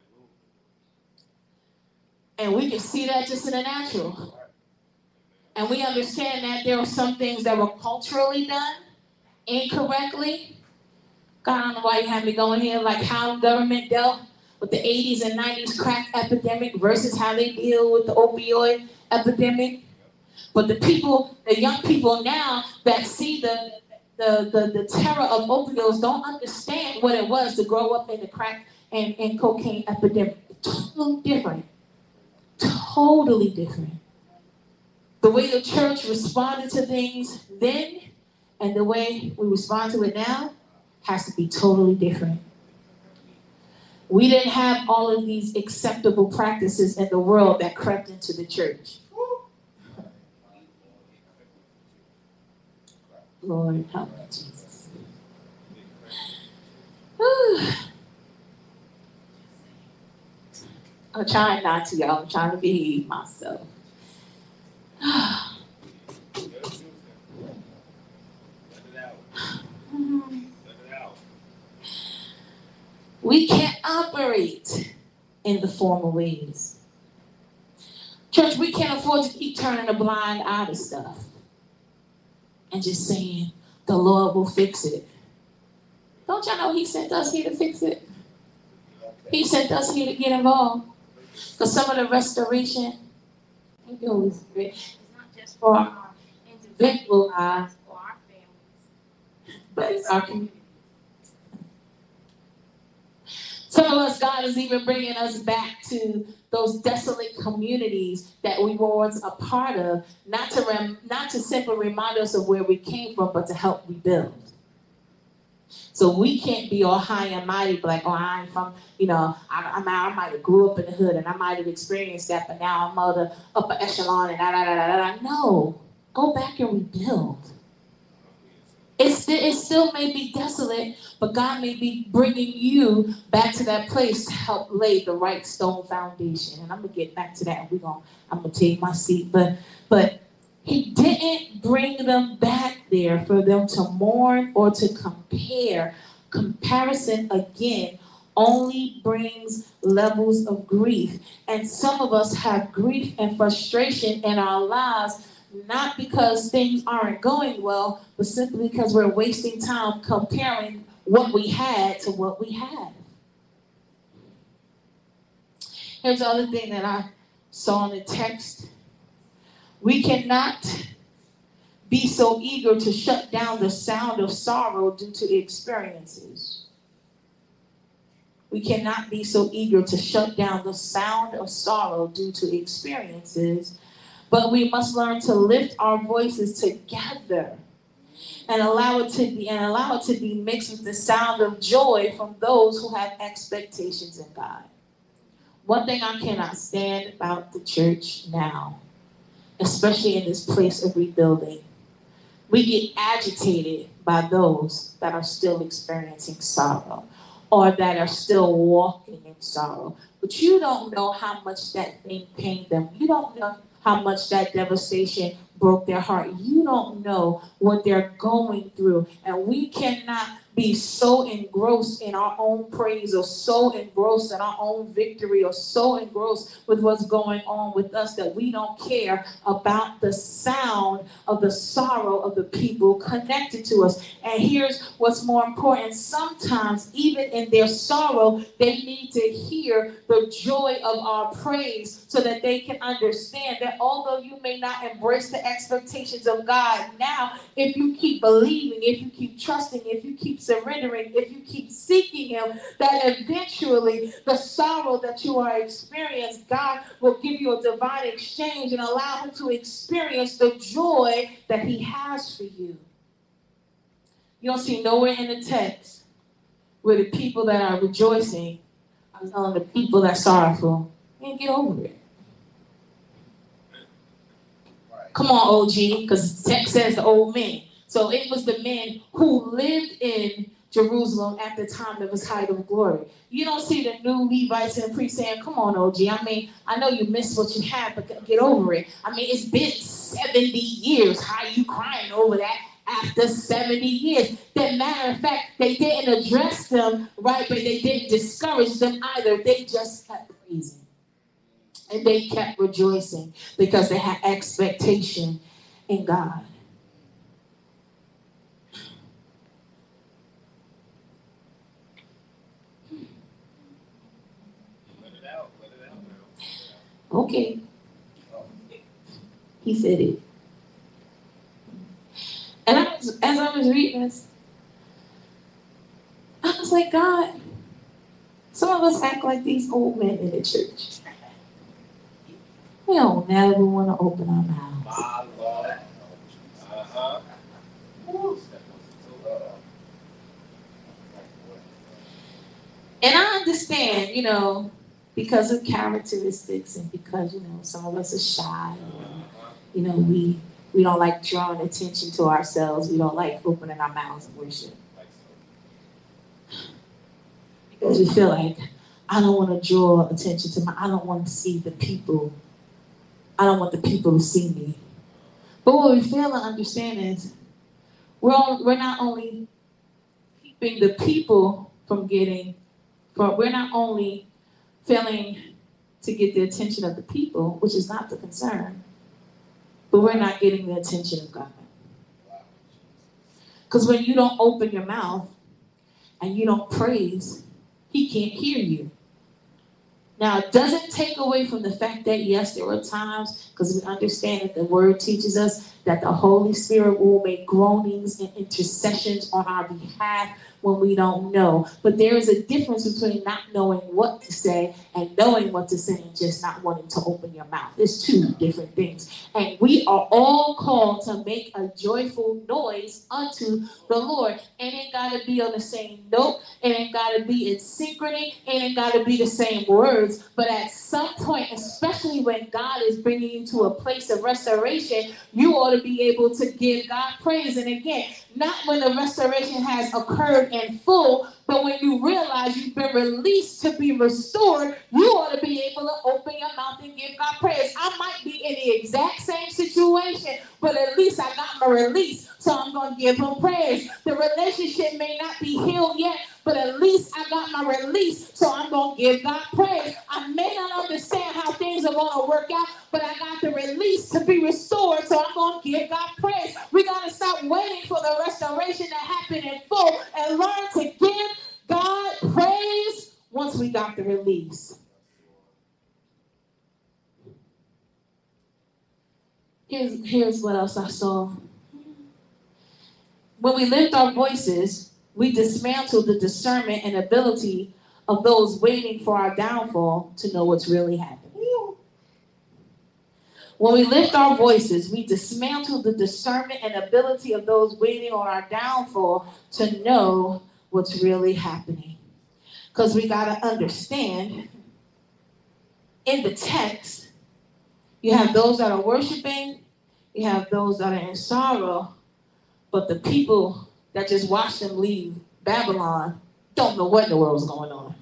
And we can see that just in the natural. And we understand that there are some things that were culturally done incorrectly. God, I don't know why you had me going here, like how government dealt with the 80s and 90s crack epidemic versus how they deal with the opioid epidemic. But the young people now that see the terror of opioids don't understand what it was to grow up in the crack and cocaine epidemic. Totally different. Totally different. The way the church responded to things then and the way we respond to it now has to be totally different. We didn't have all of these acceptable practices in the world that crept into the church. Lord, help me, Jesus. I'm trying not to, y'all. I'm trying to behave myself. We can't operate in the former ways. Church, we can't afford to keep turning a blind eye to stuff and just saying, the Lord will fix it. Don't y'all know he sent us here to fix it? He sent us here to get involved. Because some of the restoration, thank you, Holy Spirit, it's not just for our individual lives or our families, but it's our community. Some of us, God is even bringing us back to those desolate communities that we were once a part of, not to simply remind us of where we came from, but to help rebuild. So we can't be all high and mighty, like, oh, I ain't from, I might have grew up in the hood and I might have experienced that, but now I'm of the upper echelon and da. No, go back and rebuild. It still may be desolate, but God may be bringing you back to that place to help lay the right stone foundation. And I'm going to get back to that. I'm going to take my seat. But he didn't bring them back there for them to mourn or to compare. Comparison, again, only brings levels of grief. And some of us have grief and frustration in our lives, not because things aren't going well, but simply because we're wasting time comparing what we had to what we have. Here's the other thing that I saw in the text. We cannot be so eager to shut down the sound of sorrow due to experiences. We cannot be so eager to shut down the sound of sorrow due to experiences, but we must learn to lift our voices together and allow it to be mixed with the sound of joy from those who have expectations in God. One thing I cannot stand about the church now, especially in this place of rebuilding, we get agitated by those that are still experiencing sorrow or that are still walking in sorrow. But you don't know how much that thing pained them. You don't know how much that devastation broke their heart. You don't know what they're going through. And we cannot be so engrossed in our own praise or so engrossed in our own victory or so engrossed with what's going on with us that we don't care about the sound of the sorrow of the people connected to us. And here's what's more important. Sometimes, even in their sorrow, they need to hear the joy of our praise so that they can understand that although you may not embrace the expectations of God now, if you keep believing, if you keep trusting, if you keep surrendering, if you keep seeking Him, that eventually the sorrow that you are experiencing, God will give you a divine exchange and allow Him to experience the joy that He has for you. You don't see nowhere in the text where the people that are rejoicing are telling the people that are sorrowful, man, get over it. Come on, OG, because the text says the old men. So it was the men who lived in Jerusalem at the time of His height of glory. You don't see the new Levites and the priests saying, come on, OG. I mean, I know you missed what you had, but get over it. I mean, it's been 70 years. How are you crying over that after 70 years? That matter of fact, they didn't address them, right, but they didn't discourage them either. They just kept praising. And they kept rejoicing because they had expectation in God. Okay. He said it. And as I was reading this, I was like, God, some of us act like these old men in the church. We don't never want to open our mouths. And I understand, because of characteristics and because, some of us are shy. And, we don't like drawing attention to ourselves. We don't like opening our mouths and worship. Because we feel like, I don't want to draw attention to I don't want to see the people. I don't want the people to see me. But what we fail to understand is we're not only keeping the people we're not only failing to get the attention of the people, which is not the concern, but we're not getting the attention of God. Because when you don't open your mouth and you don't praise, He can't hear you. Now, it doesn't take away from the fact that, yes, there are times, because we understand that the Word teaches us that the Holy Spirit will make groanings and intercessions on our behalf when we don't know. But there is a difference between not knowing what to say and knowing what to say and just not wanting to open your mouth. It's two different things. And we are all called to make a joyful noise unto the Lord. And it got to be on the same note. And it got to be in synchrony. And it got to be the same words. But at some point, especially when God is bringing you to a place of restoration, you ought to be able to give God praise. And again, not when the restoration has occurred in full, but when you realize you've been released to be restored, you ought to be able to open your mouth and give God praise. I might be in the exact same situation, but at least I got my release, so I'm going to give Him praise. The relationship may not be healed yet, but at least I got my release, so I'm going to give God praise. I may not understand how things are going to work out, but I got the release to be restored, so I'm going to give God praise. We got to stop waiting for the restoration to happen in full and learn to give God praise once we got the release. Here's what else I saw. When we lift our voices, we dismantle the discernment and ability of those waiting for our downfall to know what's really happening. When we lift our voices, we dismantle the discernment and ability of those waiting on our downfall to know what's really happening. Because we got to understand, in the text, you have those that are worshiping, you have those that are in sorrow, but the people that just watched them leave Babylon don't know what in the world is going on.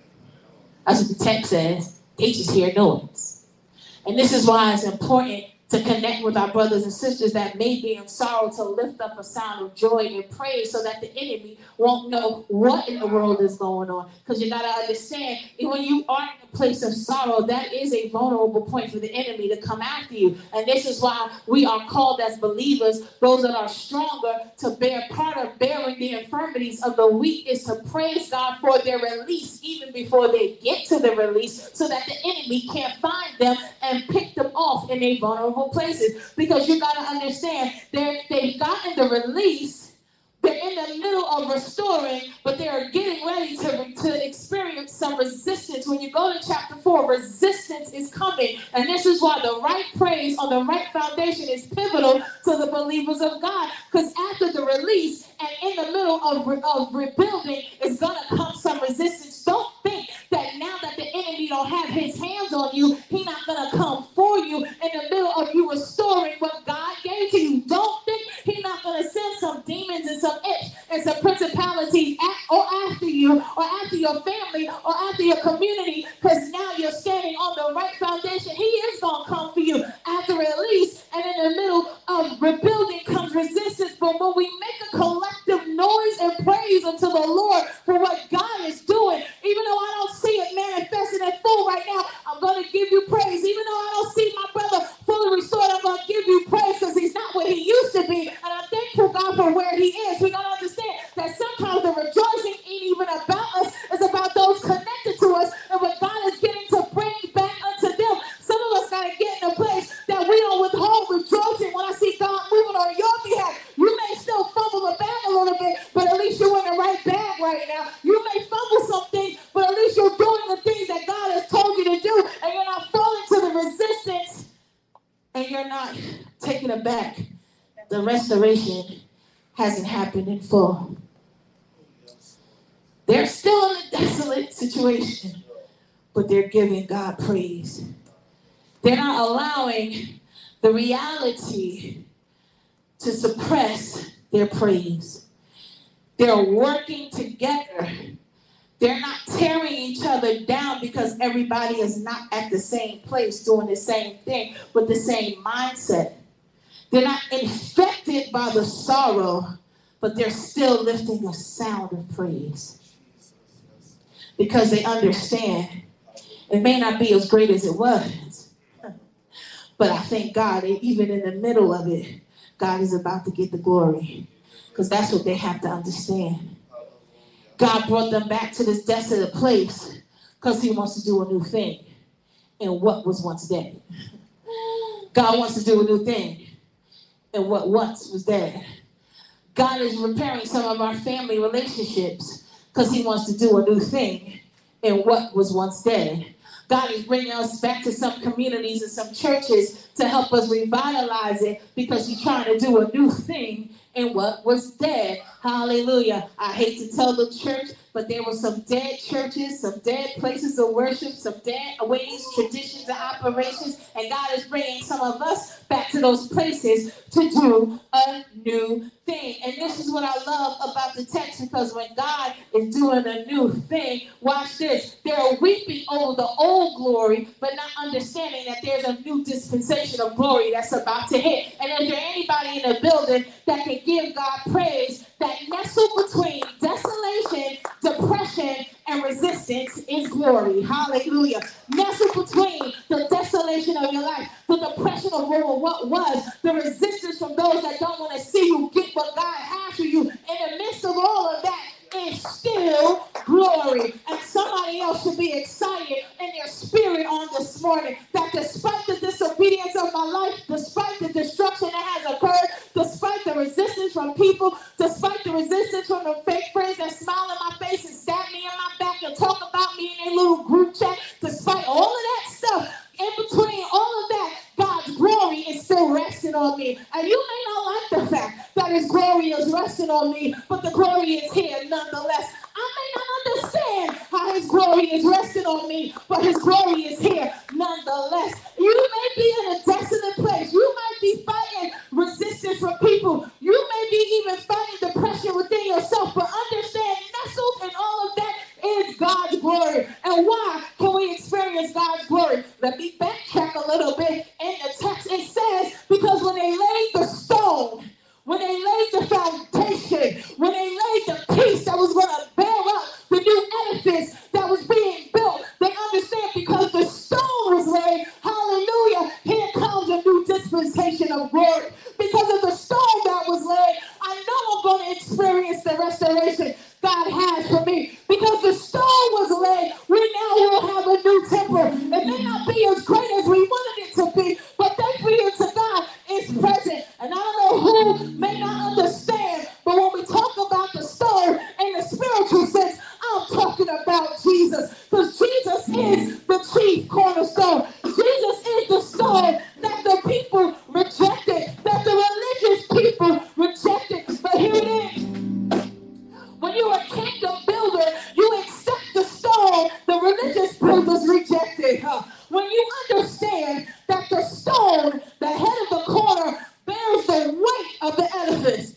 That's what the text says. They just hear noise. And this is why it's important to connect with our brothers and sisters that may be in sorrow, to lift up a sound of joy and praise so that the enemy won't know what in the world is going on. Because you got to understand, when you are in a place of sorrow, that is a vulnerable point for the enemy to come after you. And this is why we are called as believers, those that are stronger, to bear part of bearing the infirmities of the weak is to praise God for their release even before they get to the release, so that the enemy can't find them and pick them off in a vulnerable places. Because you got to understand, they've gotten the release, they're in the middle of restoring, but they are getting ready to experience some resistance. When you go to chapter 4, resistance is coming. And this is why the right praise on the right foundation is pivotal to the believers of God. Because after the release and in the middle of rebuilding is going to come some resistance. Don't think that now that the enemy don't have his hands on you, he's not going to come for you in the middle of you restoring what God gave to you. Don't think he's not going to send some demons and some itch and some principalities after you, or after your family, or after your community, because now you're standing on the right foundation. He is going to come for you after release, and in the middle of rebuilding comes resistance. But when we make a collective noise and praise unto the Lord for what God is doing, even though I don't see it manifesting in full right now, I'm going to give you praise. Even though I don't see my brother fully restored, I'm going to give you praise, because he's not what he used to be. And I'm thankful, God, for where he is. We got to understand that sometimes the rejoicing ain't even about us. It's about those connected to us and what God is getting to bring back unto them. Some of us got to get in a place that we don't withhold rejoicing when I see God moving on your behalf. You may still fumble the bag a little bit, but at least you're in the right bag right now. You may fumble some things, but at least you're doing the things that God has told you to do, and you're not falling to the resistance, and you're not taken aback. The restoration hasn't happened in full. They're still in a desolate situation, but they're giving God praise. They're not allowing the reality to suppress their praise. They're working together. They're not tearing each other down because everybody is not at the same place doing the same thing with the same mindset. They're not infected by the sorrow, but they're still lifting a sound of praise. Because they understand it may not be as great as it was, but I thank God that even in the middle of it, God is about to get the glory. Because that's what they have to understand. God brought them back to this desolate place because he wants to do a new thing in what was once dead. God wants to do a new thing in what once was dead. God is repairing some of our family relationships because he wants to do a new thing in what was once dead. God is bringing us back to some communities and some churches to help us revitalize it because he's trying to do a new thing in what was dead. Hallelujah. I hate to tell the church, but there were some dead churches, some dead places of worship, some dead ways, traditions, and operations, and God is bringing some of us back to those places to do a new thing. And this is what I love about the text, because when God is doing a new thing, watch this, they're weeping over the old glory, but not understanding that there's a new dispensation of glory that's about to hit. And is there anybody in the building that can give God praise that nestled between desolation, depression, and resistance is glory? Hallelujah. Nestled between the desolation of your life, the depression of what was, the resistance from those that don't want to see you get what God has for you. In the midst of all of that is still glory. And somebody else should be excited in their spirit on this morning that despite the disobedience of my life, despite the destruction that has occurred, despite the resistance from people, despite the resistance from the fake friends that smile in my face and stab me in my back and talk about me in a little group chat, despite all of that stuff, in between all of that, God's glory on me. And you may not like the fact that his glory is resting on me, but the glory is here nonetheless. I may not understand how his glory is resting on me, but his glory is here nonetheless. You may be in a desolate place. You might be fighting resistance from people. You may be even fighting depression within yourself, but understand, nestled in all of that is God's glory. And why can we experience God's glory? Let me backtrack a little bit. In the text it says, because when they laid the stone, when they laid the foundation, when they laid the piece that was going to bear up the new edifice that was being built, they understand because the stone was laid, hallelujah, here comes a new dispensation of glory. Because of the stone that was laid, I know I'm going to experience the restoration God has for me. Because the stone was laid, we now will have a new temple. It may not be as great as we wanted it to be, but thanks be to God, it's present. And I don't know who may not understand, but when we talk about the stone in the spiritual sense, I'm talking about Jesus. Because Jesus is the chief cornerstone. Jesus is the stone that the people rejected, that the religious people rejected. But here it is. When you're a kingdom builder, you accept the stone the religious builders rejected. When you understand that the stone, the head of the corner, bears the weight of the edifice.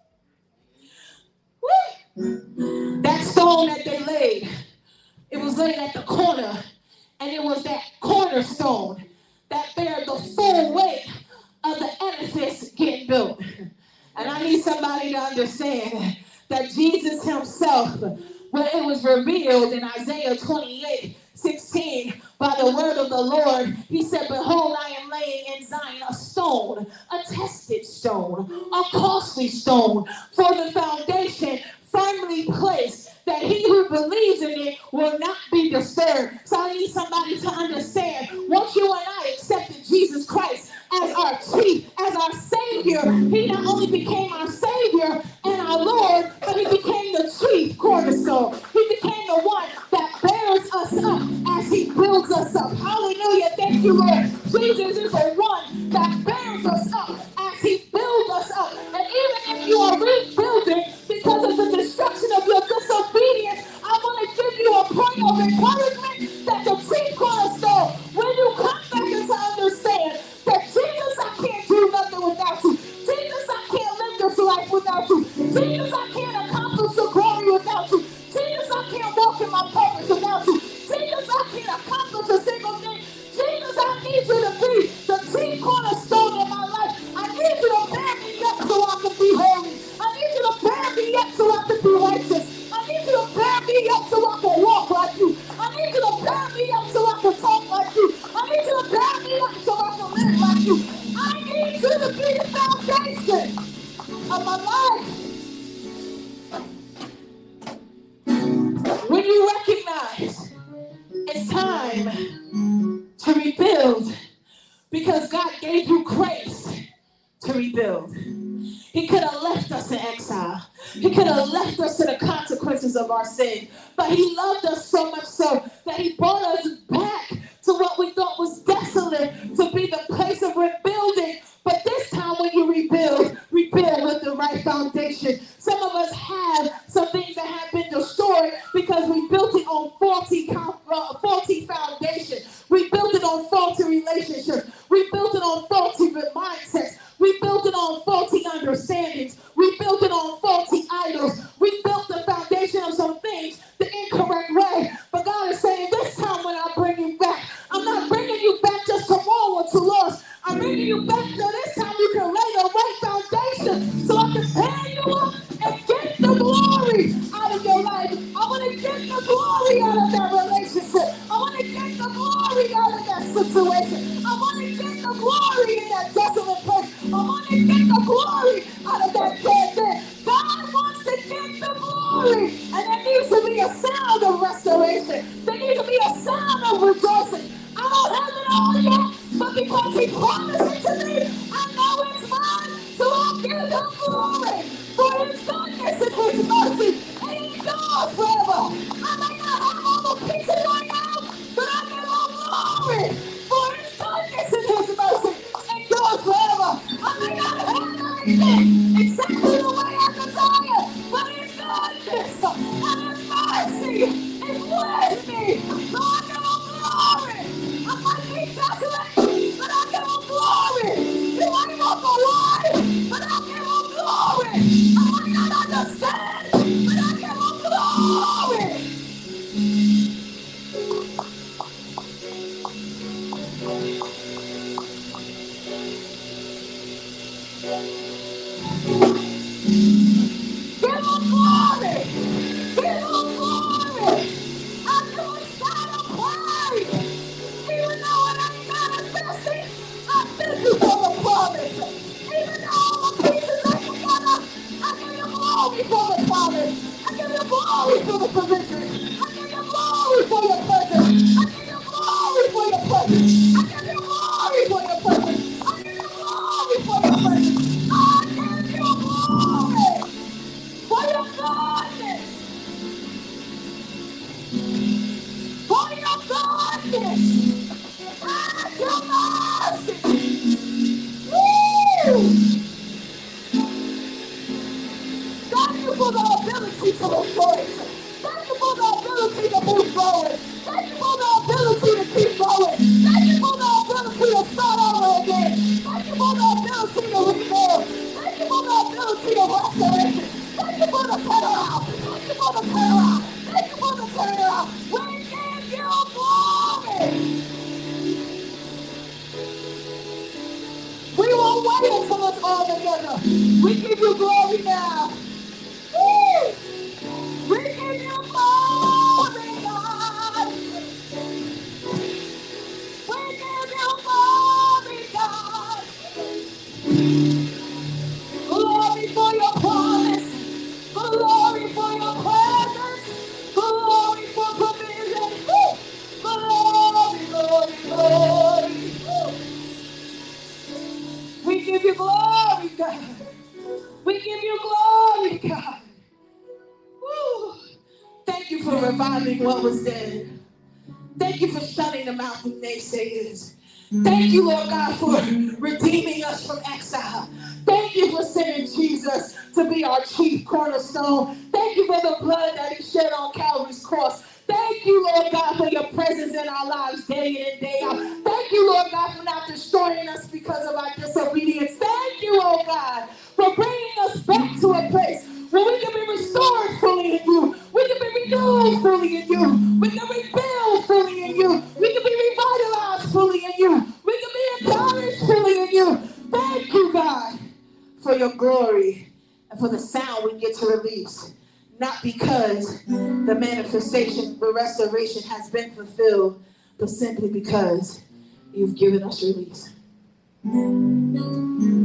That stone that they laid, it was laid at the corner, and it was that cornerstone that bear the full weight of the edifice getting built. And I need somebody to understand that Jesus himself, when it was revealed in Isaiah 28:16, by the word of the Lord, he said, behold, I am laying in Zion a stone, a tested stone, a costly stone, for the foundation firmly placed, that he who believes in it will not be disturbed. So I need somebody to understand, once you and I accepted Jesus Christ as our chief, as our Savior, he not only became our Savior and our Lord, but he became the chief cornerstone. He became the one that bears us up as he builds us up. Hallelujah. Thank you, Lord. Jesus is the one that bears us up as he builds us up. And even if you are rebuilding because of the destruction of your disobedience, I want to give you a point of encouragement that the chief cornerstone, when you come back into understand that Jesus, I can't do nothing without you. Jesus, I can't live this life without you. Jesus, I can't accomplish the glory without you. Jesus, I can't walk in my purpose without you. Jesus, I can't accomplish a single thing. Jesus, I need you to be the chief cornerstone in my life. I need you to bear me up so I can be holy. I need you to bear me up so I can be righteous. I need you to bear me up so I can walk like you. I need you to bear me up so I can talk like you. I need you to bear me up so I can live like you. I need you to be the foundation of my life. When you recognize it's time to rebuild, because God gave you grace to rebuild. He could have left us in exile. He could have left us to the consequences of our sin. But he loved us so much so that he brought us back to what we thought was desolate, to be the place of rebuilding. But this time when you rebuild with the right foundation. Some of us have some things that have been destroyed because we built it on faulty foundation. We built it on faulty relationships. We built it on faulty mindsets. We built it on faulty understandings. We built it on faulty idols. We built the foundation of some things the incorrect way. But God is saying, this time when I bring you back, I'm not bringing you back just to more or to loss. I'm bringing you back so this time you can lay the right foundation so I can tear you up and get the glory out of your life. I want to get the glory out of that relationship. I want to get the glory out of that situation. I want to get the glory in that desolate place. I want to get the glory out of that dead thing. God wants to get the glory. And there needs to be a sound of restoration. There needs to be a sound of rejoicing. I don't have it all yet, but because he promised it to me, I know it's mine. So I'll give him glory for his goodness and his mercy. And he endures forever. I may not have all the pieces right now, but I give him glory for his goodness and his mercy. Endures forever. I goodness and His mercy is with me. So I give Him glory. I might be desolate, but I give Him glory. You might not know why, but I give Him glory. I might not understand, but I give Him glory. Give Him glory. Give Him glory. I do a shout of praise. Even though it ain't manifesting, I thank you for the promise. Even though all the pieces ain't together, I give you glory for the promise. I give you glory for the provision. I give you glory for your presence. I give you glory for your presence. I give you glory for your presence. I give you glory for your presence. I give you glory for your goodness. For your goodness. And your mercy. Woo! Thank you for the ability to rejoice. Thank you for the ability to move forward. Thank you for the ability to keep going. Thank you for the ability to start over again. Thank you for the ability to rebuild. Thank you for the ability of restoration. Thank you for the turnaround. Thank you for the turnaround. Thank you for the turnaround. We give you glory. We won't wait until it's all together. We give you glory now. Woo! We give you glory, God. We give you glory, God. Glory for your promise. Glory for your presence. Glory for provision. Woo! Glory, glory, glory. Woo! We give you glory, God. We give you glory, God. Woo. Thank you for reviving what was dead. Thank you for shutting the mouth of naysayers. Thank you, Lord God, for redeeming us from exile. Thank you for sending Jesus to be our chief cornerstone. Thank you for the blood that He shed on Calvary's cross. Thank you, Lord God, for your presence in our lives day in and day out. Thank you, Lord God, for not destroying us because of our disobedience. Thank you, oh God, for bringing us back to a place where we can be restored fully in you. We can be renewed fully in you. We can rebuild fully in you. We can be revitalized fully in you. We can be encouraged fully in you. Thank you, God, for your glory and for the sound we get to release. Not because the manifestation, the restoration has been fulfilled, but simply because you've given us release.